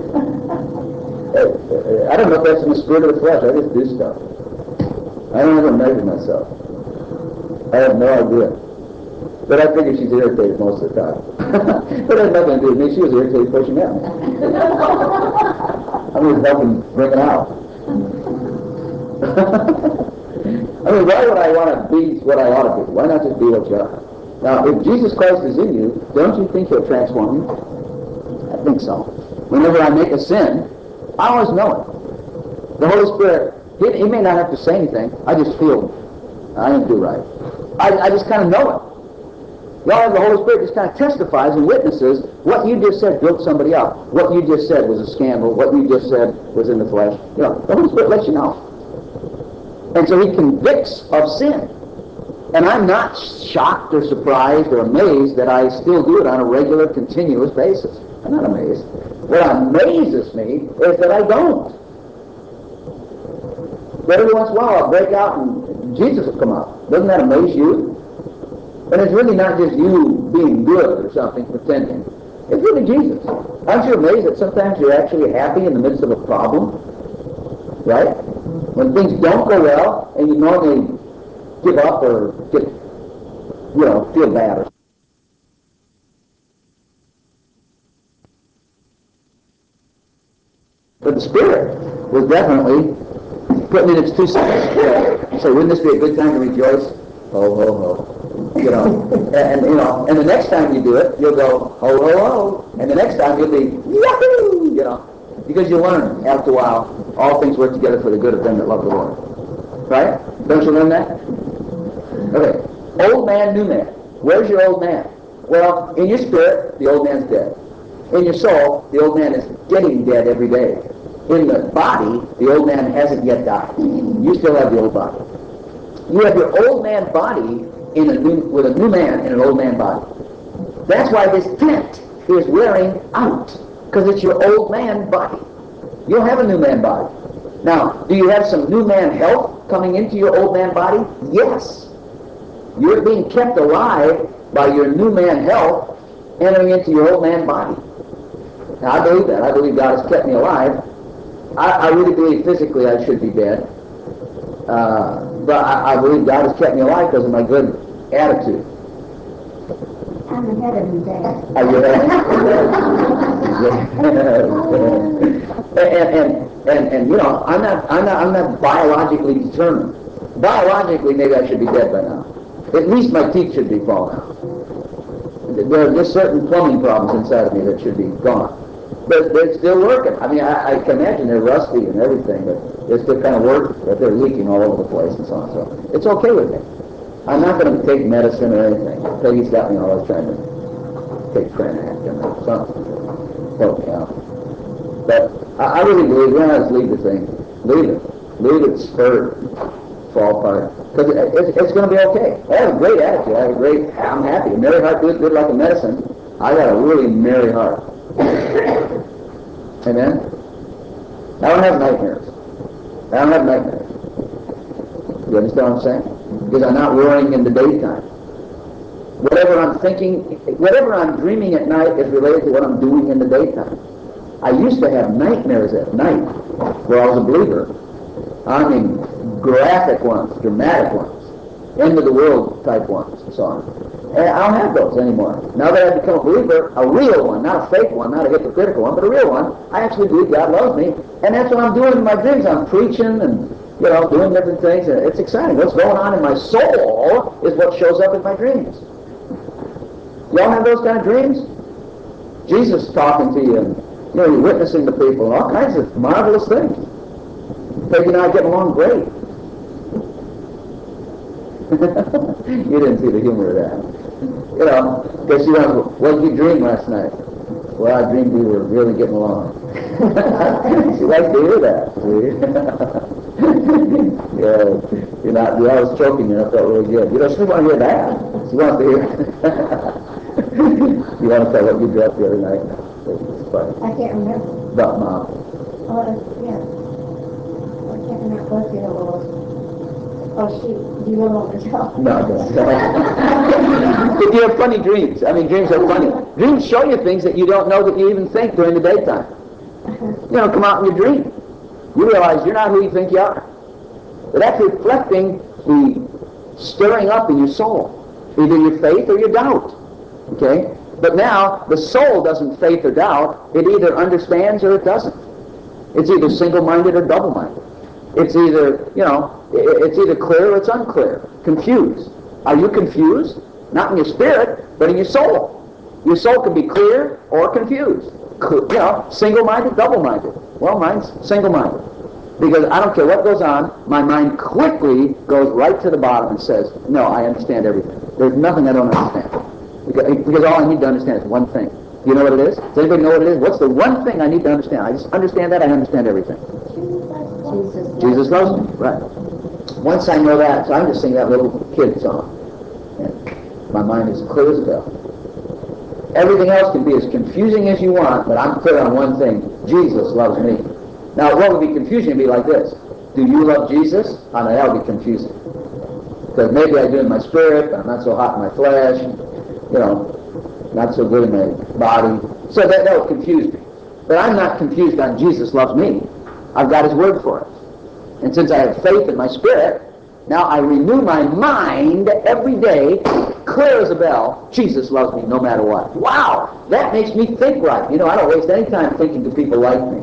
I don't know if that's in the spirit of the flesh. I just do stuff. I don't ever measure myself. I have no idea. But I figure she's irritated most of the time. But it has nothing to do with me. She was irritated before she met me. I'm just helping bring it out. I mean, why would I want to be what I ought to be? Why not just be what you are? Now, if Jesus Christ is in you, don't you think he'll transform you? I think so. Whenever I make a sin, I always know it. The Holy Spirit, he, he may not have to say anything. I just feel I didn't do right. I, I just kind of know it. Y'all, the Holy Spirit just kind of testifies and witnesses what you just said built somebody up. What you just said was a scandal. What you just said was in the flesh. You know, the Holy Spirit lets you know. And so he convicts of sin. And I'm not shocked or surprised or amazed that I still do it on a regular, continuous basis. I'm not amazed. What amazes me is that I don't. But every once in a while I'll break out and Jesus will come out. Doesn't that amaze you? And it's really not just you being good or something, pretending. It's really Jesus. Aren't you amazed that sometimes you're actually happy in the midst of a problem? Right? When things don't go well and you normally give up or get, you know, feel bad or But the Spirit was definitely putting in its two cents. Yeah. So wouldn't this be a good time to rejoice? Ho, ho, ho. You know, and, and you know, and the next time you do it, you'll go, ho, ho, ho. And the next time you'll be, yahoo! You know, because you learn after a while, all things work together for the good of them that love the Lord. Right? Don't you learn that? Okay. Old man, new man. Where's your old man? Well, in your spirit, the old man's dead. In your soul, the old man is getting dead every day. In the body, the old man hasn't yet died. You still have the old body. You have your old man body in a new, with a new man in an old man body. That's why this tent is wearing out, because it's your old man body. You don't have a new man body. Now, do you have some new man health coming into your old man body? Yes. You're being kept alive by your new man health entering into your old man body. Now, I believe that. I believe God has kept me alive. I, I really believe physically I should be dead. Uh, but I, I believe God has kept me alive because of my good attitude. I'm ahead of you, Dad. Are you and, and, and, and, you know, I'm not, I'm not, I'm not biologically determined. Biologically, maybe I should be dead by now. At least my teeth should be falling out. There are just certain plumbing problems inside of me that should be gone. But they're still working. I mean, I, I can imagine they're rusty and everything, but they're still kind of working, but they're leaking all over the place and so on. So it's okay with me. I'm not going to take medicine or anything. Peggy's got me always trying to take Pranac or something. Help me out. But I, I really believe, yeah, let's leave the thing. Leave it. Leave it spurt, fall apart. Because it, it, it's going to be okay. I have a great attitude. I have a great, I'm happy. A merry heart does good like a medicine. I got a really merry heart. Amen? I don't have nightmares. I don't have nightmares. You understand what I'm saying? Because I'm not worrying in the daytime. Whatever I'm thinking, whatever I'm dreaming at night is related to what I'm doing in the daytime. I used to have nightmares at night where I was a believer. I mean, graphic ones, dramatic ones, end of the world type ones, and so on. And I don't have those anymore. Now that I've become a believer, a real one, not a fake one, not a hypocritical one, but a real one, I actually believe God loves me. And that's what I'm doing in my dreams. I'm preaching and, you know, doing different things. And it's exciting. What's going on in my soul is what shows up in my dreams. Y'all have those kind of dreams? Jesus talking to you, and, you know, you're witnessing to people, and all kinds of marvelous things. Peggy and I get along great. You didn't see the humor of that. You know, because she went, what did you dream last night? Well, I dreamed we were really getting along. She likes to hear that, see? Yeah, you're not, you're always choking, you know, felt really good. You don't want to hear that. She wants to hear You want to tell what you dreamt the other night? It's funny. I can't remember. About Mom. Oh, yeah. I can't remember what it was. Oh, shoot. You don't want to tell? No, I don't. But you have funny dreams. I mean, dreams are funny. Dreams show you things that you don't know that you even think during the daytime. You know, come out in your dream. You realize you're not who you think you are. But that's reflecting the stirring up in your soul. Either your faith or your doubt. Okay? But now, the soul doesn't faith or doubt. It either understands or it doesn't. It's either single-minded or double-minded. It's either, you know, it's either clear or it's unclear. Confused. Are you confused? Not in your spirit, but in your soul. Your soul can be clear or confused. You know, single-minded, double-minded. Well, mine's single-minded. Because I don't care what goes on, my mind quickly goes right to the bottom and says, no, I understand everything. There's nothing I don't understand. Because, because all I need to understand is one thing. Do you know what it is? Does anybody know what it is? What's the one thing I need to understand? I just understand that, I understand everything. Jesus, Jesus loves me, right. Once I know that, so I'm just singing that little kid song. And my mind is clear as a bell. Everything else can be as confusing as you want, but I'm clear on one thing. Jesus loves me. Now, what would be confusing would be like this. Do you love Jesus? I mean, that would be confusing. Because maybe I do in my spirit, but I'm not so hot in my flesh. You know, not so good in my body. So that, that would confuse me. But I'm not confused on Jesus loves me. I've got his word for it. And since I have faith in my spirit, now I renew my mind every day, clear as a bell. Jesus loves me no matter what. Wow! That makes me think right. You know, I don't waste any time thinking, do people like me?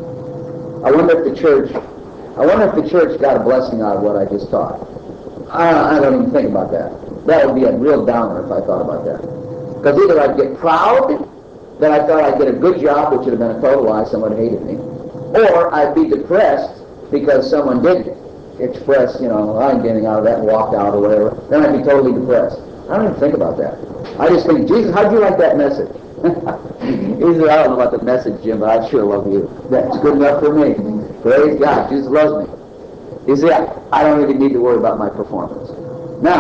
I wonder if the church, I wonder if the church got a blessing out of what I just taught. I, I don't even think about that. That would be a real downer if I thought about that. Because either I'd get proud that I thought I'd get a good job, which would have been a total lie, someone hated me, or I'd be depressed because someone did express, you know, I'm getting out of that and walked out or whatever. Then I'd be totally depressed. I don't even think about that. I just think, Jesus, how'd you like that message? He said, I don't know about the message, Jim, but I sure love you. That's good enough for me. Praise God. Jesus loves me. You see, I, I don't even need to worry about my performance. Now,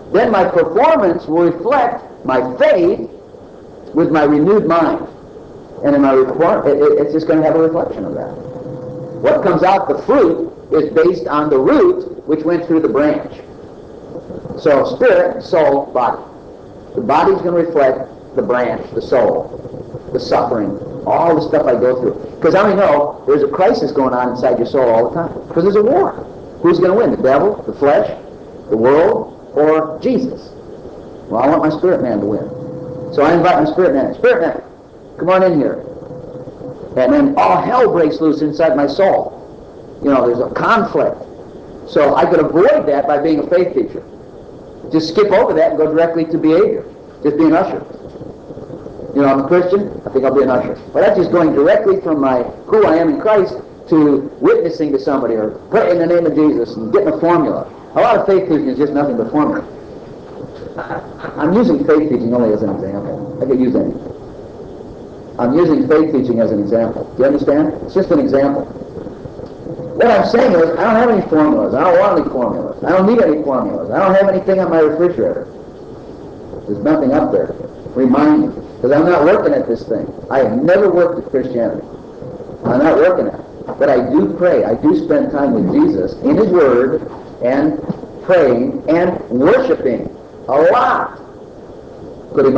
then my performance will reflect my faith with my renewed mind. And in my report, it, it, it's just going to have a reflection of that. What comes out, the fruit, is based on the root which went through the branch. So spirit, soul, body. The body's going to reflect the branch, the soul, the suffering, all the stuff I go through. Because I know there's a crisis going on inside your soul all the time. Because there's a war. Who's going to win? The devil, the flesh, the world, or Jesus? Well, I want my spirit man to win. So I invite my spirit man. Spirit man, come on in here. And then all hell breaks loose inside my soul. You know, there's a conflict. So I could avoid that by being a faith teacher. Just skip over that and go directly to behavior. Just be an usher. You know, I'm a Christian, I think I'll be an usher. But that's just going directly from my who I am in Christ to witnessing to somebody or pray in the name of Jesus and getting a formula. A lot of faith teaching is just nothing but formula. I'm using faith teaching only as an example. I could use any. I'm using faith teaching as an example. Do you understand? It's just an example. What I'm saying is, I don't have any formulas. I don't want any formulas. I don't need any formulas. I don't have anything on my refrigerator. There's nothing up there. Remind me. Because I'm not working at this thing. I have never worked at Christianity. I'm not working at it. But I do pray. I do spend time with Jesus in His Word and praying and worshiping a lot. And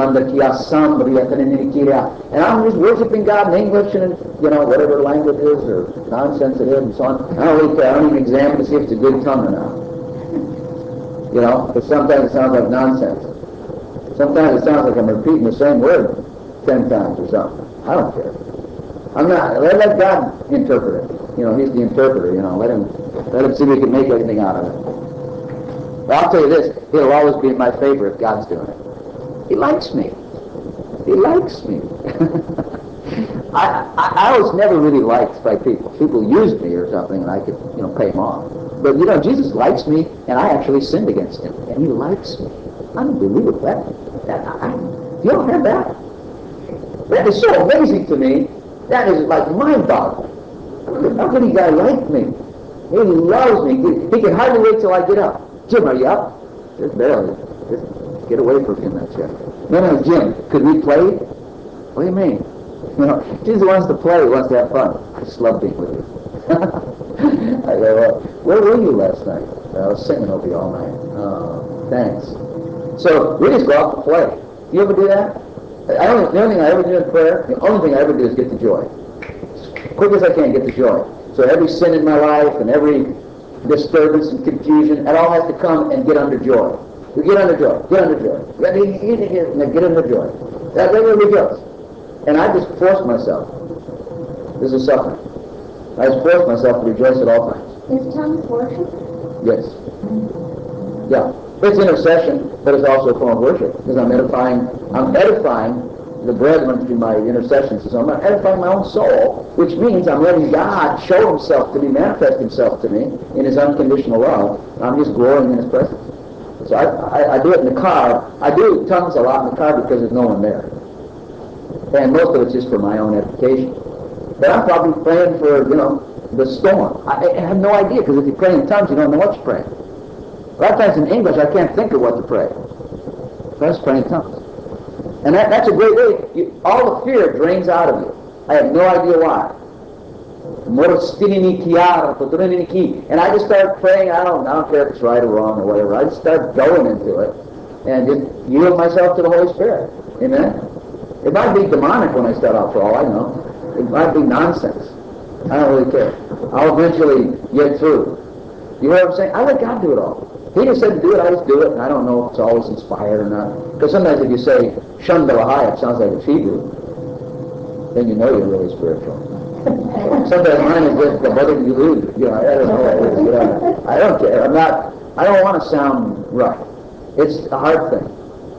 I'm just worshiping God in English and, you know, whatever language it is or nonsense it is and so on. I don't really care. I don't even examine to see if it's a good tongue or not. You know, because sometimes it sounds like nonsense. Sometimes it sounds like I'm repeating the same word ten times or something. I don't care. I'm not. Let, let God interpret it. You know, He's the interpreter. You know, let Him let Him see if He can make anything out of it. But I'll tell you this: He'll always be in my favor if God's doing it. He likes me. He likes me. I, I I was never really liked by people. People used me or something, and I could, you know, pay them off. But you know, Jesus likes me, and I actually sinned against Him, and He likes me. Unbelievable. That, that I, you don't have that. That is so amazing to me. That is like mind-boggling. How can a guy like me? He loves me. He, he can hardly wait till I get up. Jim, are you up? Just barely. Just get away from him, that chair. No, no, Jim, could we play? What do you mean? You know, Jesus wants to play. He wants to have fun. I just love being with you. I go, well, where were you last night? I was singing over you all night. Oh, thanks. So we just go out and play. Do you ever do that? I only, the only thing I ever do in prayer, the only thing I ever do is get the joy. As quick as I can, get the joy. So every sin in my life and every disturbance and confusion, it all has to come and get under joy. We get under joy, get under joy. Get, get, get, get under joy. That way we rejoice. And I just force myself. This is suffering. I just force myself to rejoice at all times. Is tongues worship? Yes. Yeah. It's intercession, but it's also a form of worship. Because I'm edifying, I'm edifying the brethren through my intercessions. So I'm edifying my own soul, which means I'm letting God show Himself to me, manifest Himself to me in His unconditional love. I'm just glorying in His presence. So I, I, I do it in the car. I do tongues a lot in the car because there's no one there. And most of it's just for my own edification. But I'm probably praying for, you know, the storm. I, I have no idea, because if you pray in tongues, you don't know what you're praying. A lot of times in English, I can't think of what to pray. So I just pray in tongues. And that, that's a great way. You, all the fear drains out of you. I have no idea why. And I just start praying. I don't, I don't care if it's right or wrong or whatever. I just start going into it and just yield myself to the Holy Spirit. Amen? It might be demonic when I start out, for all I know. It might be nonsense. I don't really care. I'll eventually get through. You hear what I'm saying? I let God do it all. He just said to do it, I just do it, and I don't know if it's always inspired or not. Because sometimes if you say, Shandalahai, it sounds like it's Hebrew. Then you know you're really spiritual. Sometimes mine is just the mother you lose. You know, I don't know. You know, I don't care. I'm not, I don't want to sound right. It's a hard thing.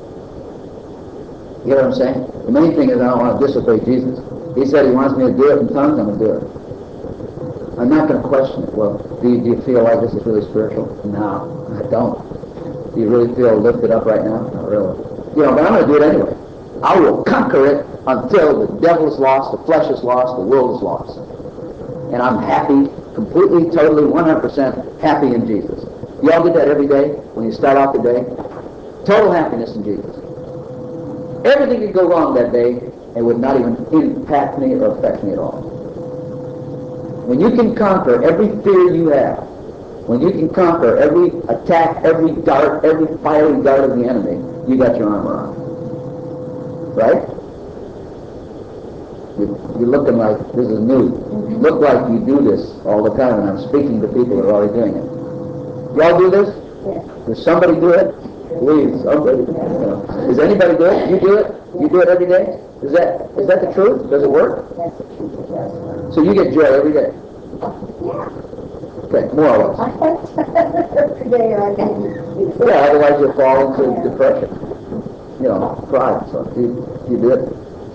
You know what I'm saying? The main thing is I don't want to disobey Jesus. He said He wants me to do it in tongues, I'm going to do it. I'm not going to question it. Well, do you, do you feel like this is really spiritual? No, I don't. Do you really feel lifted up right now? Not really. You know, but I'm going to do it anyway. I will conquer it until the devil is lost, the flesh is lost, the world is lost. And I'm happy, completely, totally, one hundred percent happy in Jesus. You all get that every day when you start out the day? Total happiness in Jesus. Everything could go wrong that day, and would not even impact me or affect me at all. When you can conquer every fear you have, when you can conquer every attack, every dart, every fiery dart of the enemy, you got your armor on. Right? You, you're looking like this is new. You look like you do this all the time, and I'm speaking to people that are already doing it. Y'all do this? Yes. Does somebody do it? Please, somebody. You know. Does anybody do it? You do it? You do it every day? Is that is that the truth? Does it work? That's the truth. It does work. So you get joy every day? Yeah. Okay, more or less. Every day I get. Yeah, otherwise you'll fall into depression. You know, pride. So you you do it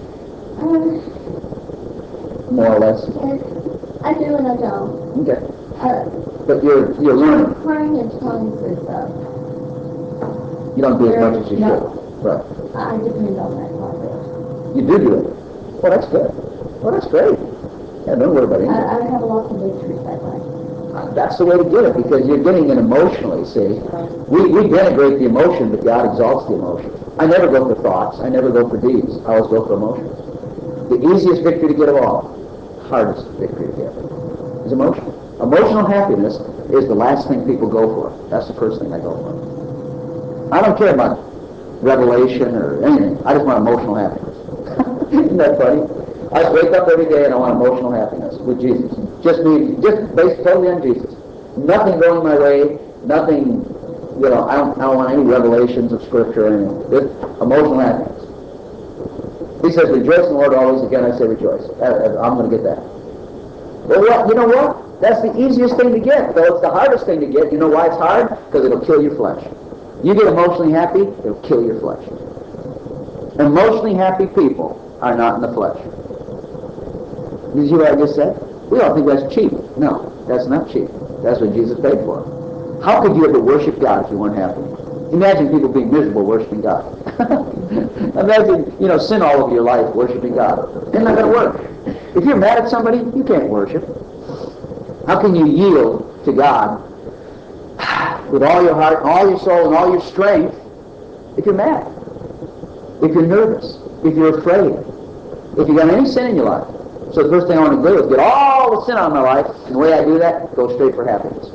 more or less. I do and I don't. Okay. Uh, But you're you're learning. praying in tongues is, uh, You don't do as much as you No. should. Right. I depend on that part. You do do it. Well, that's good. Well, that's great. Yeah, don't worry about it. I, I have lots of victories that way. That's the way to get it, because you're getting it emotionally, see. We, we denigrate the emotion, but God exalts the emotion. I never go for thoughts. I never go for deeds. I always go for emotions. The easiest victory to get of all, hardest victory to get, is emotion. Emotional happiness is the last thing people go for. That's the first thing I go for. I don't care about revelation or anything. I just want emotional happiness. Isn't that funny? I just wake up every day and I want emotional happiness with Jesus. Just me, just based totally on Jesus. Nothing going my way, nothing, you know, I don't, I don't want any revelations of Scripture or anything. Just emotional happiness. He says, rejoice in the Lord always. Again, I say rejoice. I'm going to get that. Well, what? You know what? That's the easiest thing to get, though it's the hardest thing to get. You know why it's hard? Because it'll kill your flesh. You get emotionally happy, it'll kill your flesh. Emotionally happy people are not in the flesh. Did you hear what I just said? We all think that's cheap. No, that's not cheap. That's what Jesus paid for. How could you ever worship God if you weren't happy? Imagine people being miserable worshiping God. Imagine, you know, sin all over your life worshiping God. It's not going to work. If you're mad at somebody, you can't worship. How can you yield to God with all your heart, all your soul, and all your strength if you're mad? If you're nervous? If you're afraid? If you got any sin in your life? So the first thing I want to do is get all the sin out of my life, and the way I do that, go straight for happiness.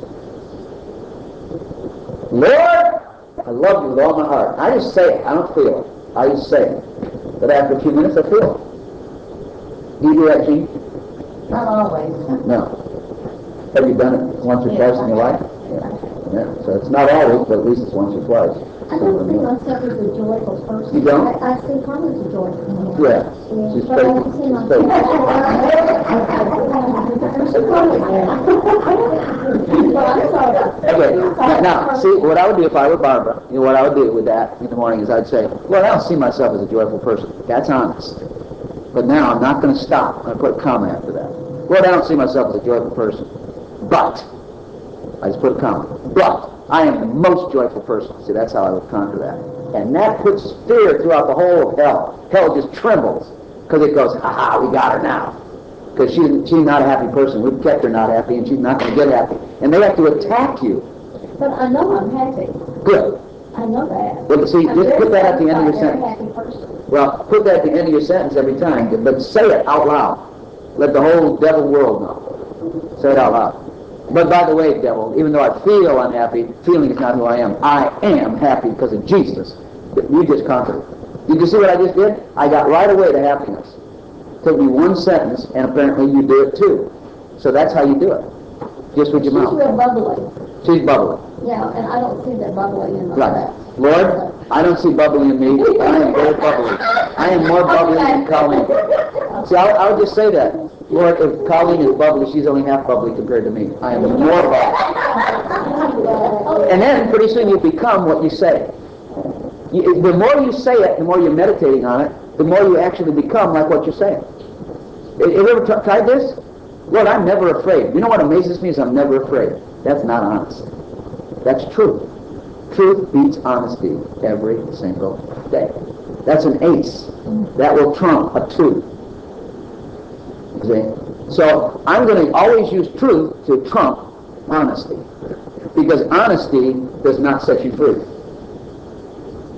Lord, I love you with all my heart. I just say it. I don't feel it. I just say it. But after a few minutes, I feel it. Do you do that, Gene? Not always. No. Have you done it once or twice in your life? Yeah. Yeah. So it's not always, but at least it's once or twice. I don't see myself as a joyful person. You don't? I, I see her as a joyful person. Yeah. Yeah. She's But I don't faithful. see She's myself Well, I'm sorry. Okay, now, now, see, what I would do if I were Barbara, you know, what I would do with that in the morning is I'd say, Lord, I don't see myself as a joyful person. That's honest. But now I'm not going to stop. I'm going to put a comma after that. Lord, I don't see myself as a joyful person. But, I just put a comma. But, I am the most joyful person. See, that's how I would conquer that. And that puts fear throughout the whole of hell. Hell just trembles. Because it goes, ha ha, we got her now. Because she, she's not a happy person. We've kept her not happy, and she's not going to get happy. And they have to attack you. But I know I'm happy. Good. I know that. Well, see, I'm just very put that at the end of your satisfied, sentence. very happy person. Well, put that at the end of your sentence every time, but say it out loud. Let the whole devil world know. Say it out loud. But by the way, devil, even though I feel unhappy, feeling is not who I am. I am happy because of Jesus. You just conquered it. Did you see what I just did? I got right away to happiness. Took me one sentence, and apparently you do it too. So that's how you do it. Just with your She's mouth. real bubbly. She's bubbly. Yeah, and I don't see that bubbly in Right. myself. Lord, I don't see bubbly in me. I am very bubbly. I am more bubbly than Colleen. See, I'll, I'll just say that. Lord, if Colleen is bubbly, she's only half bubbly compared to me. I am more bubbly. And then pretty soon you become what you say. You, the more you say it, the more you're meditating on it, the more you actually become like what you're saying. Have you ever t- tried this? Lord, I'm never afraid. You know what amazes me is I'm never afraid. That's not honest. That's truth. Truth beats honesty every single day. That's an ace. That will trump a two. See? So I'm going to always use truth to trump honesty. Because honesty does not set you free.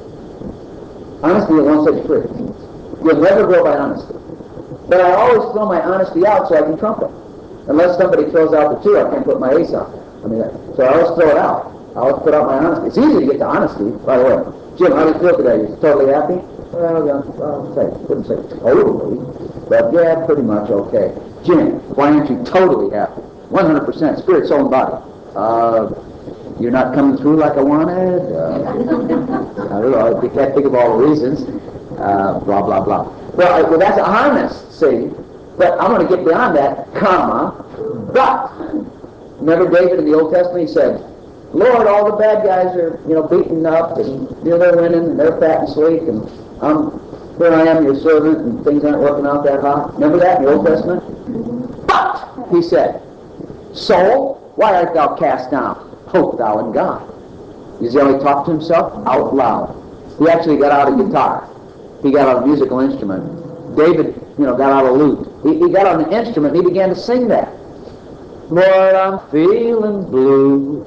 Honesty won't set you free. You'll never grow by honesty. But I always throw my honesty out so I can trump it. Unless somebody throws out the two, I can't put my ace out there. I mean, so I always throw it out. I always put out my honesty. It's easy to get to honesty, by the way. Jim, how do you feel today? You totally happy? Well, yeah, I'll say, wouldn't say totally, but yeah, pretty much okay. Jim, why aren't you totally happy? one hundred percent, spirit, soul, and body. Uh, you're not coming through like I wanted. Uh, I don't know, I can't think of all the reasons. Uh, blah, blah, blah. Well, I, well, that's honest, see? But I'm going to get beyond that, comma, but, remember David in the Old Testament, he said, Lord, all the bad guys are, you know, beaten up, and, you know, they're winning, and they're fat and sleek, and I'm, here I am, your servant, and things aren't working out that hot. Remember that in the Old Testament? But, he said, soul, why art thou cast down? Hope thou in God. You see how he talked to himself? Out loud. He actually got out a guitar. He got out a musical instrument. David, you know, got out a lute. He, he got out an instrument, and he began to sing that. Lord, I'm feeling blue,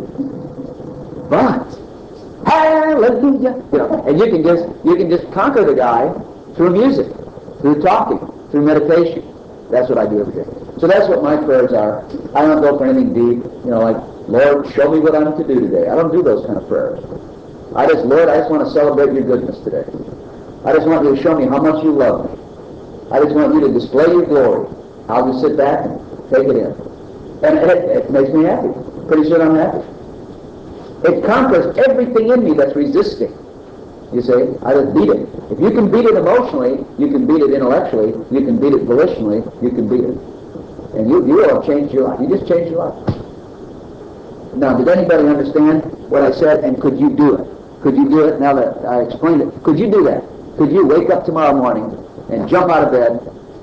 but hallelujah. You know, and you can just you can just conquer the guy through music, through talking, through meditation. That's what I do every day. So that's what my prayers are. I don't go for anything deep, you know, like, Lord, show me what I'm to do today. I don't do those kind of prayers. I just, Lord, I just want to celebrate your goodness today. I just want you to show me how much you love me. I just want you to display your glory. I'll just sit back and take it in. And it, it makes me happy. Pretty soon I'm happy. It conquers everything in me that's resisting. You see, I just beat it. If you can beat it emotionally, you can beat it intellectually, you can beat it volitionally, you can beat it. And you, you will have changed your life. You just changed your life. Now, did anybody understand what I said, and could you do it? Could you do it now that I explained it? Could you do that? Could you wake up tomorrow morning and jump out of bed?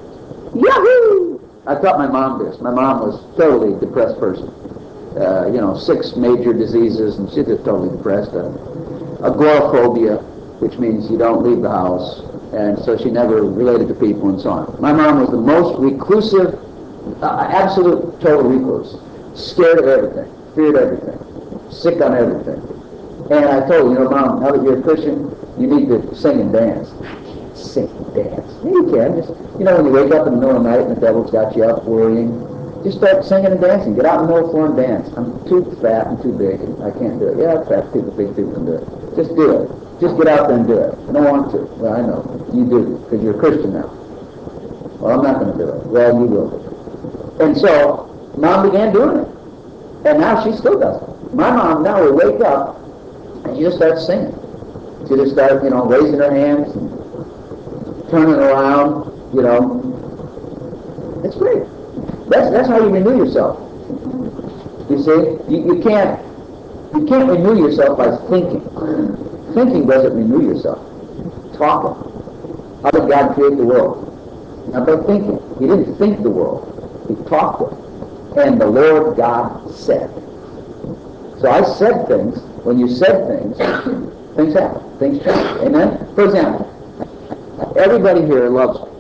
Yahoo! I taught my mom this. My mom was a totally depressed person. Uh, you know, six major diseases, and she's just totally depressed. Uh, agoraphobia, which means you don't leave the house, and so she never related to people and so on. My mom was the most reclusive, uh, absolute total recluse, scared of everything, feared everything, sick on everything. And I told her, you know, Mom, now that you're a Christian, you need to sing and dance. Sing and dance. Yeah, you can. Just, you know, when you wake up in the middle of the night and the devil's got you up worrying, just start singing and dancing. Get out in the middle of the floor and dance. I'm too fat and too big, and I can't do it. Yeah, fat people, big people can do it. Just do it. Just get out there and do it. I don't want to. Well, I know. You do, because you're a Christian now. Well, I'm not going to do it. Well, you will. And so, Mom began doing it. And now she still does it. My mom now will wake up and she just starts singing. She just starts, you know, raising her hands, turning around, you know. It's great. That's that's how you renew yourself. You see, you, you can't you can't renew yourself by thinking. Thinking doesn't renew yourself. Talking. How did God create the world? Not by thinking. He didn't think the world. He talked it. And the Lord God said. So I said things. When you said things, things happen. Things change. Amen? For example, everybody here loves me.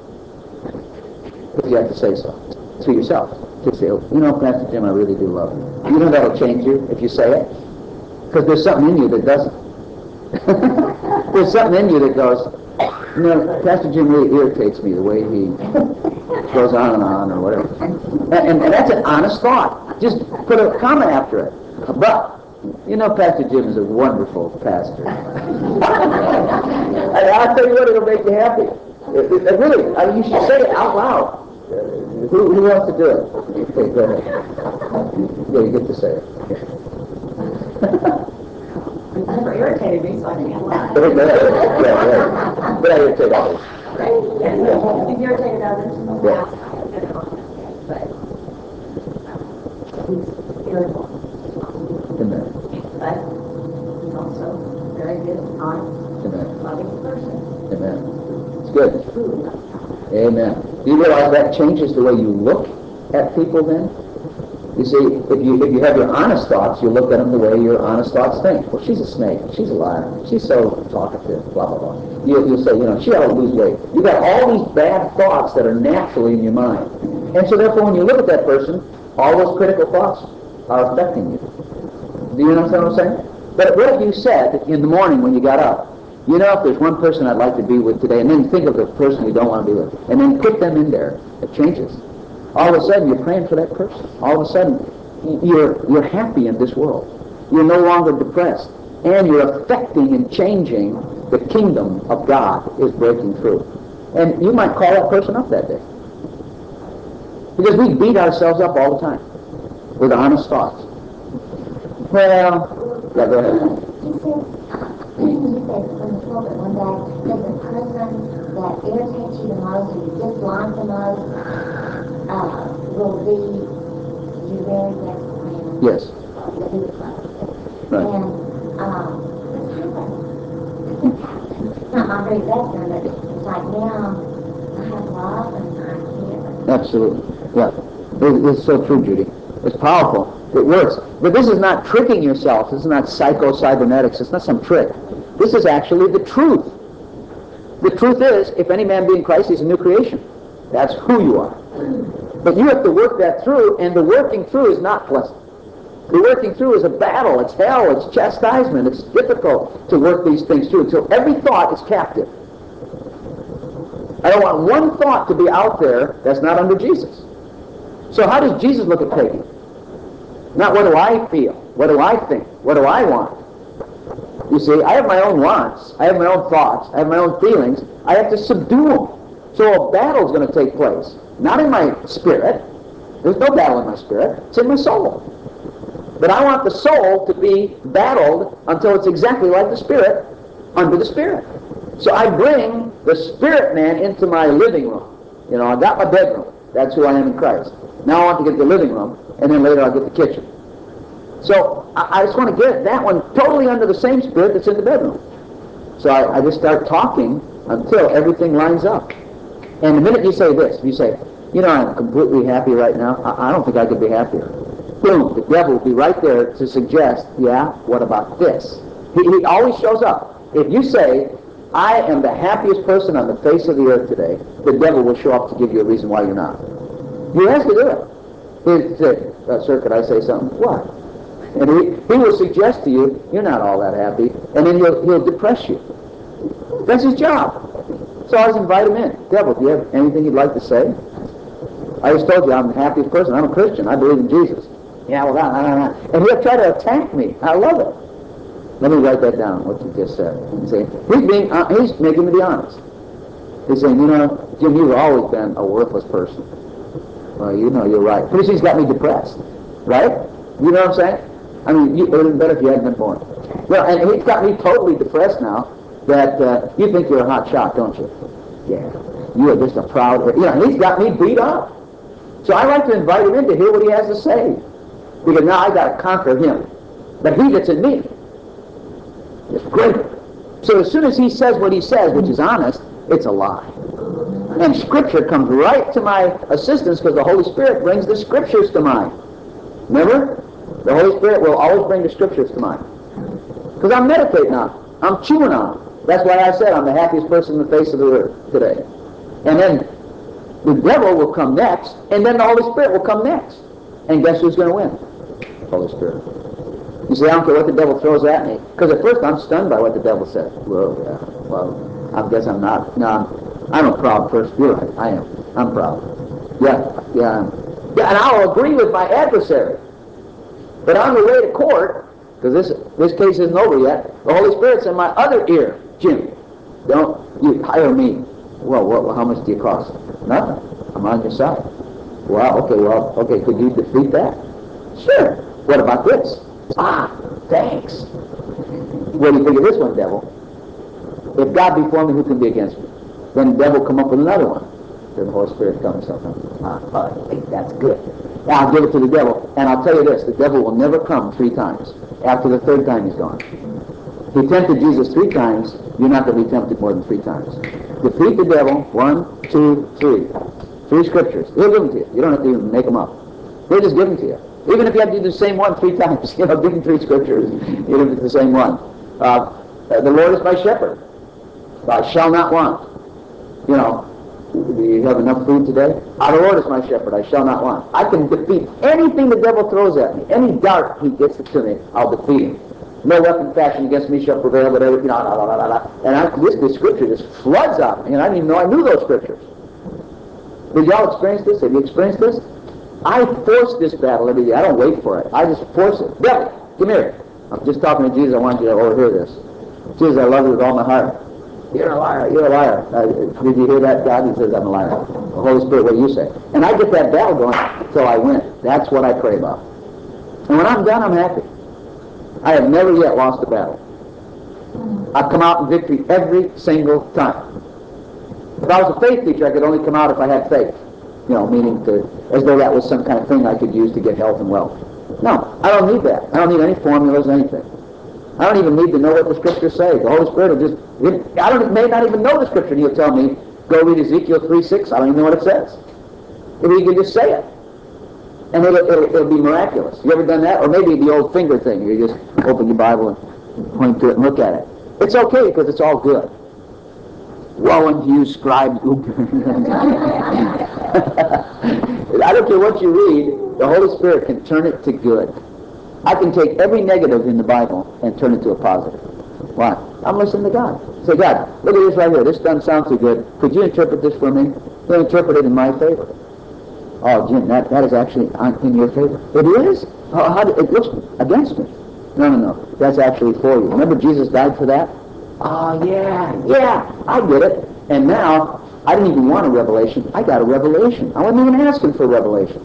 If you have to say so. To yourself. To say, you know, Pastor Jim, I really do love you. You know that'll change you if you say it? Because there's something in you that doesn't. There's something in you that goes, you know, Pastor Jim really irritates me the way he goes on and on or whatever. And, and, and that's an honest thought. Just put a comma after it. But, you know, Pastor Jim is a wonderful pastor. I, I'll tell you what, it'll make you happy. It, it, it really, I mean, you should say it out loud. Uh, who, who wants to do it? Okay, go ahead. Yeah, you get to say it. You've never irritated me, so I can't lie. Yeah, yeah. But I irritate others. Yeah. You've irritated others. Yeah. But he's irritable. Amen. But he's also very good, honest, Amen. loving person. Amen. It's good. Truly. Amen. Do you realize that changes the way you look at people then? You see, if you if you have your honest thoughts, you look at them the way your honest thoughts think. Well, she's a snake. She's a liar. She's so talkative, blah, blah, blah. You, you'll say, you know, she ought to lose weight. You got all these bad thoughts that are naturally in your mind. And so therefore, when you look at that person, all those critical thoughts are affecting you. Do you understand what I'm saying? But what if you said in the morning when you got up, You know, if there's one person I'd like to be with today, and then think of the person you don't want to be with, and then put them in there, it changes. All of a sudden, you're praying for that person. All of a sudden, you're, you're happy in this world. You're no longer depressed. And you're affecting and changing. The kingdom of God is breaking through. And you might call that person up that day. Because we beat ourselves up all the time with honest thoughts. Well, yeah, go ahead. You said from the pulpit one day that the person that irritates you the most or you dislike the most uh, will be your very best friend. Yes. That you would love. Right. And um, this happened. It's not my very best friend, but it's like now I have love and I care. Absolutely. Yeah. It, it's so true, Judy. It's powerful. It works. But this is not tricking yourself. This is not psycho-cybernetics. It's not some trick. This is actually the truth. The truth is, if any man be in Christ, he's a new creation. That's who you are. But you have to work that through, and the working through is not pleasant. The working through is a battle. It's hell. It's chastisement. It's difficult to work these things through until every thought is captive. I don't want one thought to be out there that's not under Jesus. So how does Jesus look at Peggy? Not what do I feel? What do I think? What do I want? You see, I have my own wants. I have my own thoughts. I have my own feelings. I have to subdue them. So a battle is going to take place. Not in my spirit. There's no battle in my spirit. It's in my soul. But I want the soul to be battled until it's exactly like the spirit under the spirit. So I bring the spirit man into my living room. You know, I got my bedroom. That's who I am in Christ. Now I want to get the living room, and then later I'll get the kitchen. So I, I just want to get that one totally under the same spirit that's in the bedroom. So I, I just start talking until everything lines up. And the minute you say this, you say, you know, I'm completely happy right now. I, I don't think I could be happier. Boom, the devil will be right there to suggest, yeah, what about this? He, he always shows up. If you say, I am the happiest person on the face of the earth today, the devil will show up to give you a reason why you're not. He has to do it. He'll say, uh, sir, could I say something? What? And he, he will suggest to you, you're not all that happy, and then he'll, he'll depress you. That's his job. So I just invite him in. Devil, do you have anything you'd like to say? I just told you I'm the happiest person. I'm a Christian. I believe in Jesus. Yeah, well, nah, nah, nah. And he'll try to attack me. I love it. Let me write that down, what you just said. He's, saying, he's, being, uh, he's making me be honest. He's saying, you know, Jim, you've always been a worthless person. Well, you know, you're right. Because he's got me depressed. Right? You know what I'm saying? I mean, you, it would have been better if you hadn't been born. Well, and he's got me totally depressed now that uh, you think you're a hot shot, don't you? Yeah. You are just a proud... You know, he's got me beat up. So I like to invite him in to hear what he has to say. Because now I got to conquer him. But he that's in me is greater. So as soon as he says what he says, which is honest, it's a lie. And Scripture comes right to my assistance because the Holy Spirit brings the Scriptures to mind. Remember? The Holy Spirit will always bring the Scriptures to mind. Because I'm meditating on them. I'm chewing on them. That's why I said I'm the happiest person in the face of the earth today. And then the devil will come next, and then the Holy Spirit will come next. And guess who's going to win? Holy Spirit. You say, I don't care what the devil throws at me. Because at first I'm stunned by what the devil said. Well, yeah, well, I guess I'm not. No, I'm, I'm a proud person. You're right, I am. I'm proud. Yeah, yeah, I'm. Yeah, and I'll agree with my adversary. But on the way to court, because this this case isn't over yet, the Holy Spirit's in my other ear. Jim, don't you hire me. Well, what, how much do you cost? Nothing. I'm on your side. Well, okay, well, okay, could you defeat that? Sure. What about this? Ah, thanks. What do you think of this one, devil? If God be for me, who can be against me? Then the devil come up with another one. Then the Holy Spirit comes up. Ah, I think that's good. Now I'll give it to the devil, and I'll tell you this, the devil will never come three times. After the third time he's gone. He tempted Jesus three times, you're not going to be tempted more than three times. Defeat the devil, one, two, three. Three scriptures. He'll give them to you. You don't have to even make them up. He'll just give them to you. Even if you have to do the same one three times, you know, give him three scriptures, even if it's the same one. Uh, the Lord is my shepherd. I shall not want. You know, do you have enough food today? Ah, the Lord is my shepherd. I shall not want. I can defeat anything the devil throws at me. Any dart he gets to me, I'll defeat him. no weapon fashioned against me shall prevail, whatever, you know, la, la, la, la, la. And I, this, this scripture just floods out, and I didn't even know I knew those scriptures. Did y'all experience this? Have you experienced this? I force this battle every day. I don't wait for it. I just force it. Devil, come here. I'm just talking to Jesus. I want you to overhear this. Jesus, I love you with all my heart. You're a liar. You're a liar. Uh, did you hear that, God? He says, I'm a liar. The Holy Spirit, what do you say? And I get that battle going until I win. That's what I pray about. And when I'm done, I'm happy. I have never yet lost a battle. I've come out in victory every single time. If I was a faith teacher, I could only come out if I had faith. You know, meaning to, as though that was some kind of thing I could use to get health and wealth. No, I don't need that. I don't need any formulas, anything. I don't even need to know what the scriptures say. The Holy Spirit will just, it, I don't, may not even know the scripture, and he'll tell me, go read Ezekiel three six. I don't even know what it says. If he can just say it. And it'll, it'll, it'll be miraculous. You ever done that? Or maybe the old finger thing. You just open your Bible and point to it and look at it. It's okay because it's all good. Woe unto you, scribes. I don't care what you read, the Holy Spirit can turn it to good. I can take every negative in the Bible and turn it to a positive. Why? I'm listening to God. Say, God, look at this right here. This doesn't sound too good. Could you interpret this for me? He'll interpret it in my favor. Oh, Jim, that, that is actually in your favor. It is? Oh, how do, it looks against me. No, no, no. That's actually for you. Remember Jesus died for that? Oh, yeah, yeah, I get it. And now, I didn't even want a revelation. I got a revelation. I wasn't even asking for a revelation.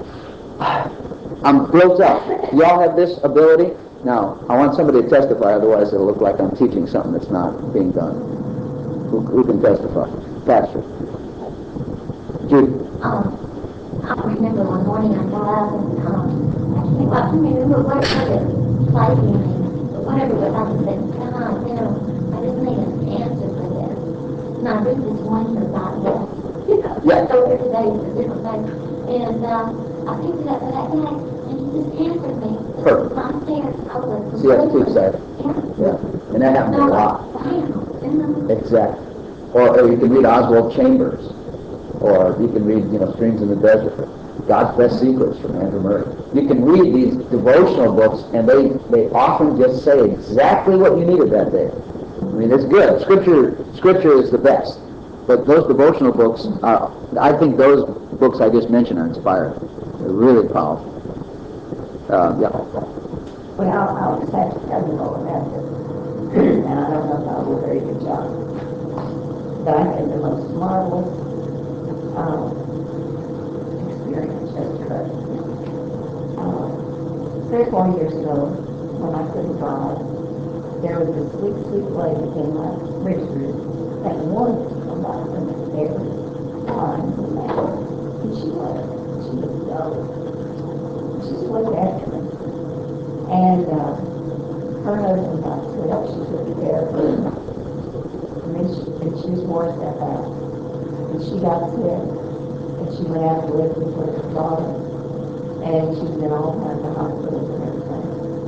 I'm built up. Y'all have this ability? Now, I want somebody to testify, otherwise it'll look like I'm teaching something that's not being done. Who, who can testify? Pastor. Judy. Um, I remember one morning I got up and um, I came up to me and looked like I was fighting me, but whatever it was, I said, God, you know, I just need an answer for this. And I read this one about this. You know, yeah. So every day is a different thing. And um, I picked it up for that day, and he just answered me. Perfect. I'm there. I was See, that's too exciting. Yeah. Yeah. And that happens a lot. Bam. Exactly. Or, or you can read Oswald Chambers. Or you can read, you know, Streams in the Desert. God's Best Secrets from Andrew Murray. You can read these devotional books, and they, they often just say exactly what you needed that day. I mean, it's good. Scripture Scripture is the best. But those devotional books, are, I think those books I just mentioned are inspired. They're really powerful. Uh, yeah. Well, I'll just have to tell you all about this. And I don't know if I'll do a very good job. But I had the most marvelous um, experience yesterday. Uh, three or four years ago, when I couldn't drive, there was this sweet, sweet lady in my bridge group that wanted to come by from every time we met. And she was. She was dope. She just looked after me. And uh, her husband got sick. She took care of him. And then she, and she was wore herself out. And she got sick. And she went out to live with her daughter. And she's in all kinds of hospitals and everything.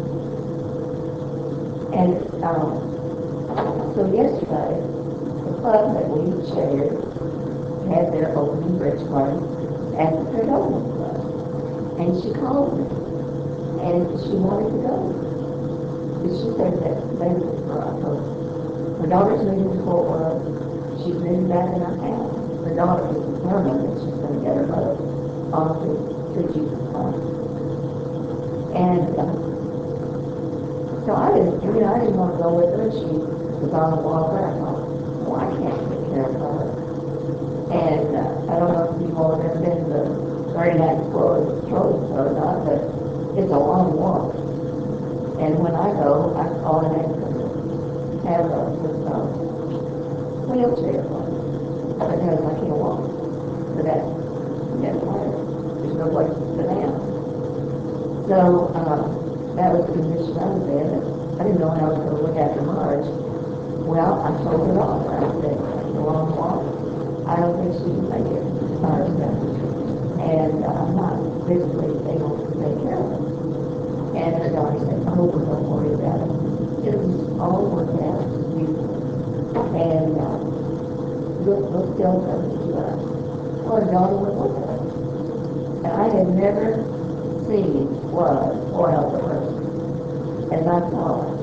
And um, so yesterday, the club that we shared had their opening bridge party at the Third Opening Club. And she called me. And she wanted to go. But she said that they would for October. Her daughter's moving to Fort Worth. She's moving back in our town. Her daughter is determined that she's going to get her mother onto to Jesus Christ. And uh, so I didn't, you know, I didn't want to go with her. She was on the walker. I thought, well, I can't take care of her. And uh, I don't know if you all have ever been to the thirty-ninth floor of the Trolley or not, but it's a long walk. And when I go, I call an ambulance, have a uh, wheelchair for me, because I can't walk. So that, that's why there's no place to sit down. So uh, that was the condition I was in. I didn't know how I was going to look after Marge. Well, I told her off. I said, it's a long walk. I don't think she can make it by herself. And uh, I'm not physically able to take care of her. And her daughter said, oh, don't worry about it. It was all worked out. And uh, we'll, we'll still go to us. Well, her daughter was with her. And I had never seen blood pour out the person as I saw it.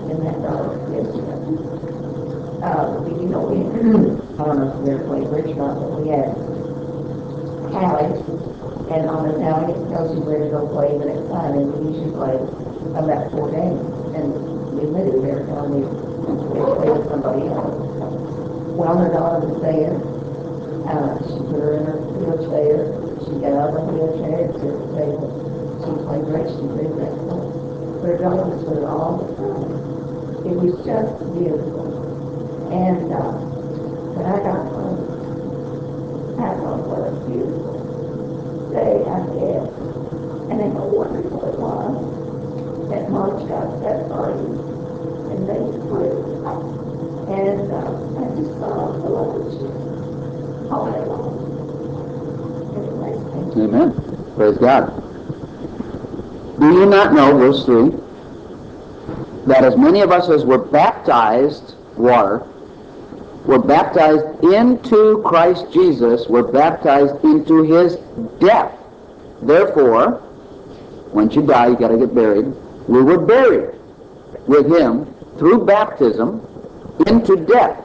in that dog yesterday. Uh, you know, we, I don't know if we ever played bridge or not, but we had Callie, and on the Callie, it tells you where to go play the next time, and we usually play about four games, and we admitted every time we play with somebody else. Well, her daughter was there. Uh, she put her in her wheelchair. She got out of her wheelchair to the table. She played bridge. She did that. Her daughter was with her all the time. It was just beautiful. And uh, when I got home, I thought, what a beautiful day I had. And then how wonderful it was that March got that party and they through. And uh, I just saw the love of Jesus all day long. Anyway, Amen. Praise God. Do you not know, verse three, that as many of us as were baptized, water, were baptized into Christ Jesus, were baptized into his death. Therefore, once you die, you got to get buried. We were buried with him through baptism into death.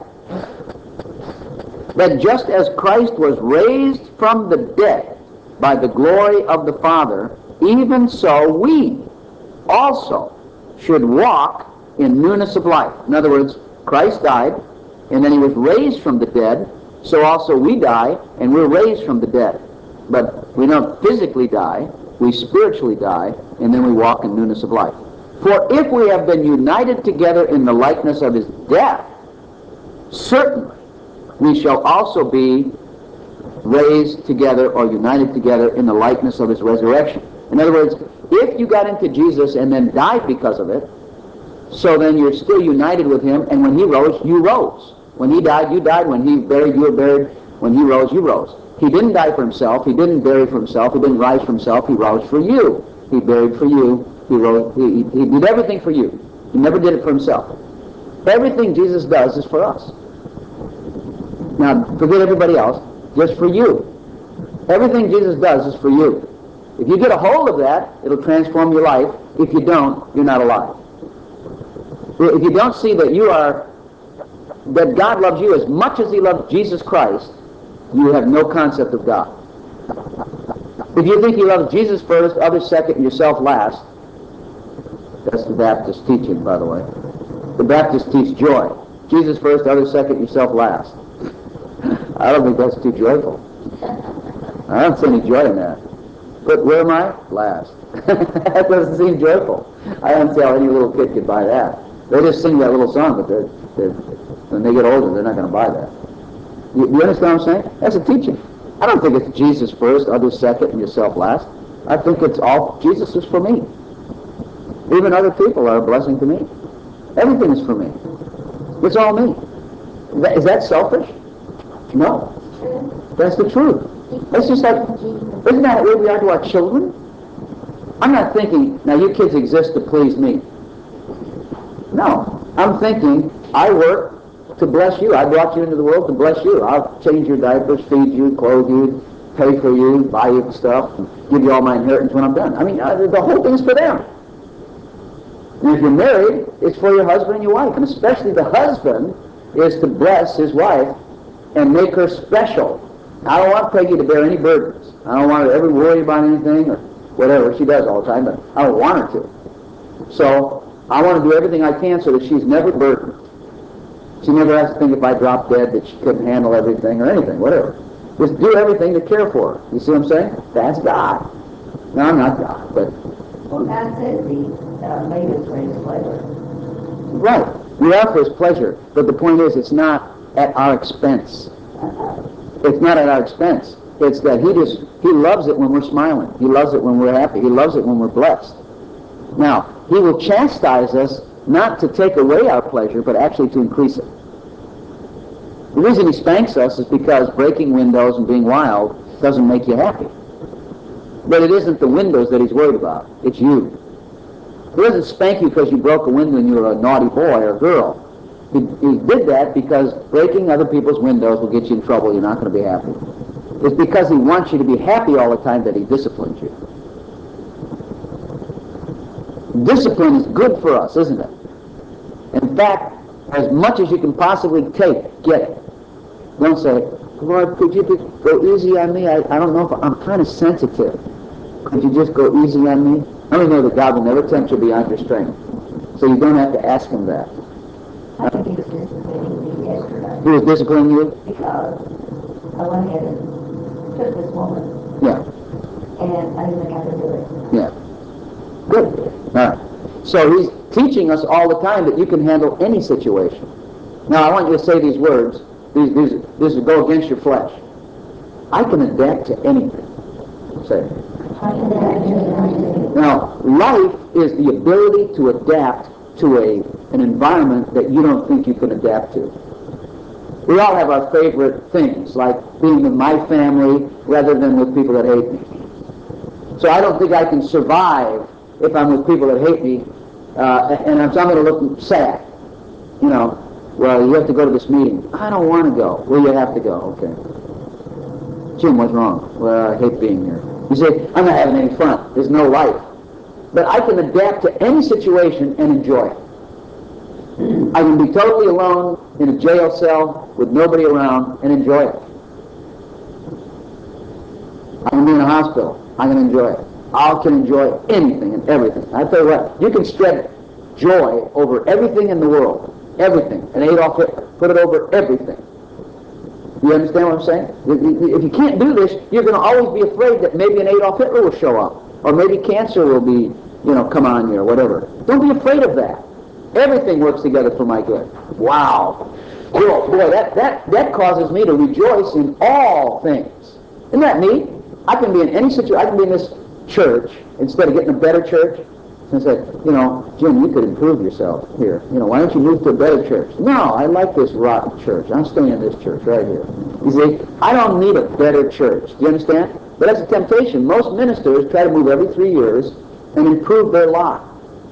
That just as Christ was raised from the dead by the glory of the Father, even so we also should walk in newness of life. In other words, Christ died, and then he was raised from the dead, so also we die, and we're raised from the dead. But we don't physically die, we spiritually die, and then we walk in newness of life. For if we have been united together in the likeness of his death, certainly we shall also be raised together or united together in the likeness of his resurrection. In other words, if you got into Jesus and then died because of it, so then you're still united with him, and when he rose, you rose. When he died, you died. When he buried, you were buried. When he rose, you rose. He didn't die for himself. He didn't bury for himself. He didn't rise for himself. He rose for you. He buried for you. He rose. He, he did everything for you. He never did it for himself. Everything Jesus does is for us. Now, forget everybody else. Just for you. Everything Jesus does is for you. If you get a hold of that, it'll transform your life. If you don't, you're not alive. If you don't see that you are, that God loves you as much as he loved Jesus Christ, you have no concept of God. If you think he loves Jesus first, others second, and yourself last, that's the Baptist teaching, by the way. The Baptists teach joy. Jesus first, others second, yourself last. I don't think that's too joyful. I don't see any joy in that. But where am I? Last. That doesn't seem joyful. I don't see how any little kid could buy that. They just sing that little song, but they're, they're, when they get older, they're not going to buy that. You, you understand what I'm saying? That's a teaching. I don't think it's Jesus first, others second, and yourself last. I think it's all, Jesus is for me. Even other people are a blessing to me. Everything is for me. It's all me. Is that selfish? No. That's the truth. It's just like, isn't that the way we are to our children? I'm not thinking, now you kids exist to please me. No. I'm thinking, I work to bless you. I brought you into the world to bless you. I'll change your diapers, feed you, clothe you, pay for you, buy you stuff, and give you all my inheritance when I'm done. I mean, uh, the whole thing's for them. And if you're married, it's for your husband and your wife. And especially the husband is to bless his wife and make her special. I don't want Peggy to bear any burdens. I don't want her to ever worry about anything or whatever. She does all the time, but I don't want her to. So I want to do everything I can so that she's never burdened. She never has to think if I dropped dead that she couldn't handle everything or anything, whatever. Just do everything to care for her. You see what I'm saying? That's God. No, I'm not God, but... Well, God says he uh, made us for his pleasure. Right. We are for his pleasure, but the point is it's not at our expense. It's not at our expense. It's that he just, he loves it when we're smiling. He loves it when we're happy. He loves it when we're blessed. Now, he will chastise us not to take away our pleasure, but actually to increase it. The reason he spanks us is because breaking windows and being wild doesn't make you happy. But it isn't the windows that he's worried about. It's you. He doesn't spank you because you broke a window and you were a naughty boy or girl. He, he did that because breaking other people's windows will get you in trouble. You're not going to be happy. It's because he wants you to be happy all the time that he disciplines you. Discipline is good for us, isn't it? in fact, as much as you can possibly take, get it. Don't say, Lord, could you just go easy on me? I, I don't know if I'm kind of sensitive. Could you just go easy on me? I don't know that God will never tempt you beyond your strength. So you don't have to ask him that. I think he was disciplining me yesterday. He was disciplining you? Because I went ahead and took this woman. Yeah. And I didn't think I could do it. Yeah. Good. All right. So he's teaching us all the time that you can handle any situation. Now I want you to say these words. These, these, these go against your flesh. I can adapt to anything. Say it. Now, life is the ability to adapt to a an environment that you don't think you can adapt to. We all have our favorite things, like being with my family rather than with people that hate me. So I don't think I can survive if I'm with people that hate me, uh, and I'm, so I'm going to look sad. You know, well, you have to go to this meeting. I don't want to go. Well, you have to go. Okay. Jim, what's wrong? Well, I hate being here. You say, I'm not having any fun. There's no life. But I can adapt to any situation and enjoy it. I can be totally alone in a jail cell with nobody around and enjoy it. I can be in a hospital. I can enjoy it. I can enjoy anything and everything. I tell you what, you can spread joy over everything in the world. Everything. And Adolf Hitler put it over everything. You understand what I'm saying? If you can't do this, you're going to always be afraid that maybe an Adolf Hitler will show up. Or maybe cancer will be, you know, come on you or whatever. Don't be afraid of that. Everything works together for my good. Wow. Boy, boy that, that, that causes me to rejoice in all things. Isn't that neat? I can be in any situation. I can be in this church instead of getting a better church. And say, you know, Jim, you could improve yourself here. You know, why don't you move to a better church? No, I like this rotten church. I'm staying in this church right here. You see, I don't need a better church. Do you understand? But that's a temptation. Most ministers try to move every three years and improve their lot.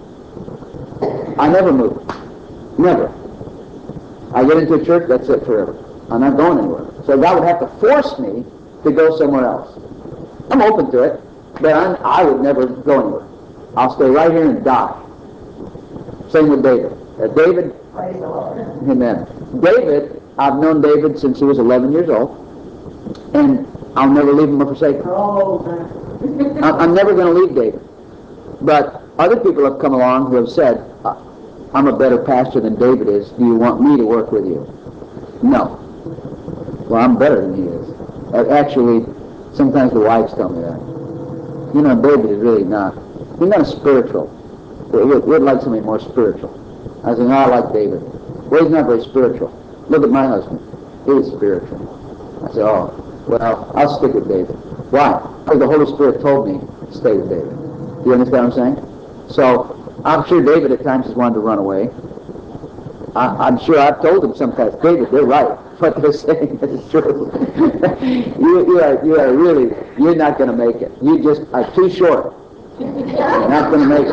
I never move. Never. I get into a church, that's it forever. I'm not going anywhere. So God would have to force me to go somewhere else. I'm open to it, but I'm, I would never go anywhere. I'll stay right here and die. Same with David. Uh, David, Praise the Lord. Amen. David, I've known David since he was eleven years old, and I'll never leave him or forsake him. Oh, I'm never going to leave David. But other people have come along who have said, I'm a better pastor than David is. Do you want me to work with you? No. Well, I'm better than he is. Uh, Actually, sometimes the wives tell me that. You know, David is really not. He's not spiritual. We'd, we'd like somebody more spiritual. I said, no, I like David. Well, he's not very spiritual. Look at my husband. He's spiritual. I said, oh, well, I'll stick with David. Why? Because the Holy Spirit told me to stay with David. Do you understand what I'm saying? So, I'm sure David at times has wanted to run away. I, I'm sure I've told him sometimes, David, they're right. What they're saying is true. you, you, are, you are really, you're not going to make it. You just are too short. You're not going to make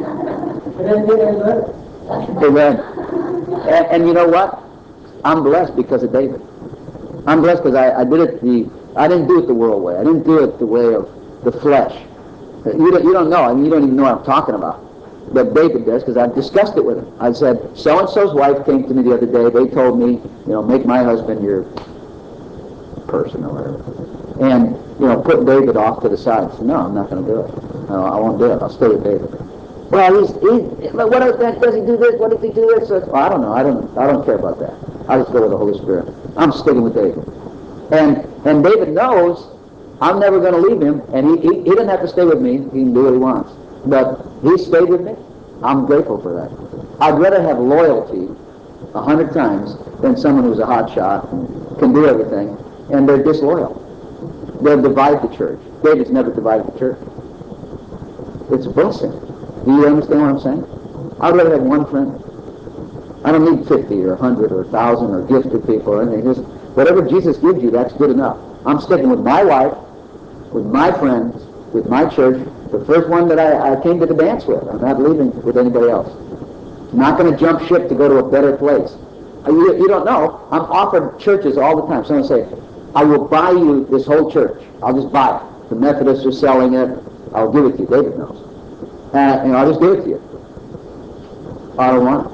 it. Amen. And, and you know what? I'm blessed because of David. I'm blessed because I, I did it the, I didn't do it the world way. I didn't do it the way of the flesh. You don't, you don't know. I mean, you don't even know what I'm talking about. But David does, because I've discussed it with him. I said, so-and-so's wife came to me the other day. They told me, you know, make my husband your person or whatever. And, you know, put David off to the side. I said, no, I'm not going to do it. No, I won't do it. I'll stay with David. Well, he's, he's what does he do this? What does he do this? Well, I don't know. I don't, I don't care about that. I just go with the Holy Spirit. I'm sticking with David. And, and David knows I'm never going to leave him, and he, he, he doesn't have to stay with me. He can do what he wants. But he stayed with me. I'm grateful for that. I'd rather have loyalty a hundred times than someone who's a hot shot and can do everything, and they're disloyal. They'll divide the church. David's never divided the church. It's a blessing. Do you understand what I'm saying? I'd rather have one friend. I don't need fifty or a hundred or a thousand or gifted people or anything. Just whatever Jesus gives you, that's good enough. I'm sticking with my wife, with my friends, with my church, the first one that I, I came to the dance with. I'm not leaving with anybody else. I'm not going to jump ship to go to a better place. You, you don't know. I'm offered churches all the time. Someone say, I will buy you this whole church. I'll just buy it. The Methodists are selling it. I'll give it to you. David knows. Uh, and I'll just give it to you. I don't want it.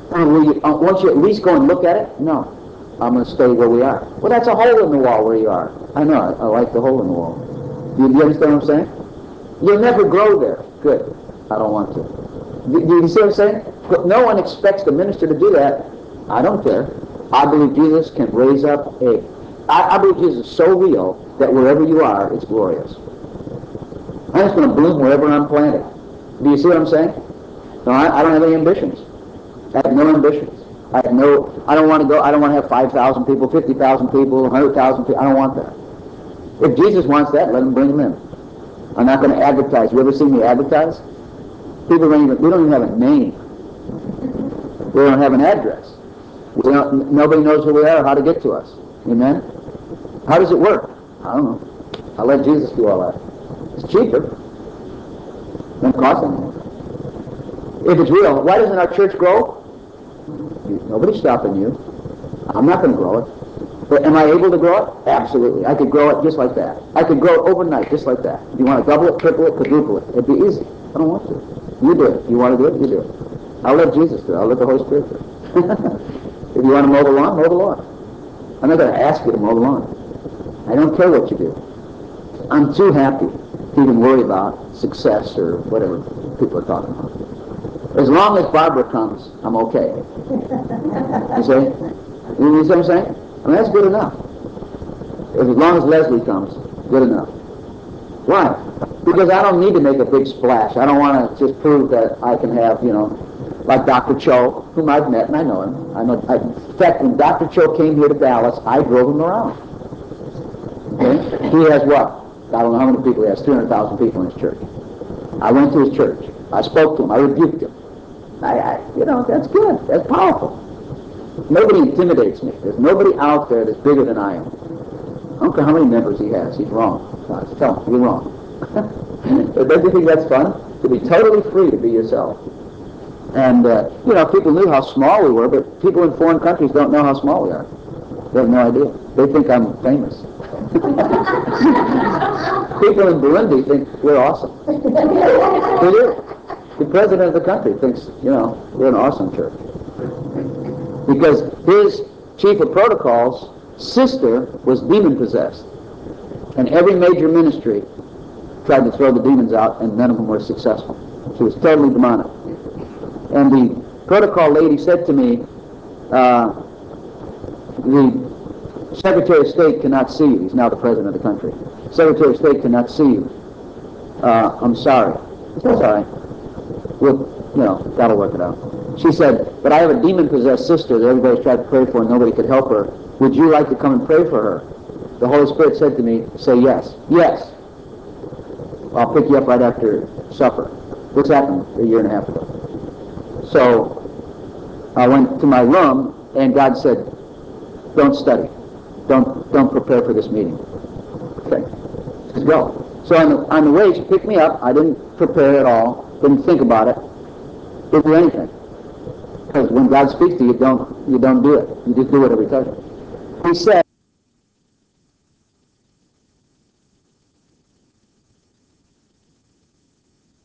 And will you, uh, won't you at least go and look at it? No. I'm going to stay where we are. Well, that's a hole in the wall where you are. I know. I, I like the hole in the wall. Do you, do you understand what I'm saying? You'll never grow there. Good. I don't want to. Do, do you see what I'm saying? But no one expects the minister to do that. I don't care. I believe Jesus can raise up a... I, I believe Jesus is so real that wherever you are, it's glorious. I'm just going to bloom wherever I'm planted. Do you see what I'm saying? No, I, I don't have any ambitions. I have no ambitions. I have no... I don't want to go... I don't want to have five thousand people, fifty thousand people, one hundred thousand people. I don't want that. If Jesus wants that, let him bring them in. I'm not going to advertise. You ever seen me advertise? People don't even... We don't even have a name. We don't have an address. We don't, nobody knows who we are or how to get to us. Amen? How does it work? I don't know. I'll let Jesus do all that. It's cheaper. Doesn't cost anything. If it's real, why doesn't our church grow? Nobody's stopping you. I'm not going to grow it. But am I able to grow it? Absolutely. I could grow it just like that. I could grow it overnight just like that. If you want to double it, triple it, quadruple it, it'd be easy. I don't want to. You do it. You want to do it? You do it. I'll let Jesus do it. I'll let the Holy Spirit do it. If you want to mow the lawn, mow the lawn. I'm not going to ask you to mow the lawn. I don't care what you do. I'm too happy to even worry about success or whatever people are talking about. As long as Barbara comes, I'm okay. You see? You see what I'm saying? I mean, that's good enough. As long as Leslie comes, good enough. Why? Because I don't need to make a big splash. I don't want to just prove that I can have, you know, like Doctor Cho, whom I've met, and I know him. I know. I, in fact, when Doctor Cho came here to Dallas, I drove him around. Okay? He has what? I don't know how many people he has. three hundred thousand people in his church. I went to his church. I spoke to him. I rebuked him. I, I, you know, that's good. That's powerful. Nobody intimidates me. There's nobody out there that's bigger than I am. I don't care how many members he has. He's wrong. God, tell him, you're wrong. But don't you think that's fun? To be totally free to be yourself. And, uh, you know, people knew how small we were, but people in foreign countries don't know how small we are. They have no idea. They think I'm famous. People in Burundi think we're awesome. They do. The president of the country thinks, you know, we're an awesome church. Because his chief of protocol's sister was demon-possessed. And every major ministry tried to throw the demons out, and none of them were successful. She was totally demonic. And the protocol lady said to me, uh, the Secretary of State cannot see you. He's now the president of the country. Secretary of State cannot see you. Uh, I'm sorry. That's all right. We'll, you know, that'll work it out. She said, but I have a demon-possessed sister that everybody's tried to pray for and nobody could help her. Would you like to come and pray for her? The Holy Spirit said to me, say yes. Yes. I'll pick you up right after supper. This happened a year and a half ago. So I went to my room and God said, don't study. Don't don't prepare for this meeting. Okay. Just go. So on the, on the way she picked me up. I didn't prepare at all. Didn't think about it. Didn't do anything. Because when God speaks to you, don't you don't do it. You just do whatever he tells you. He said,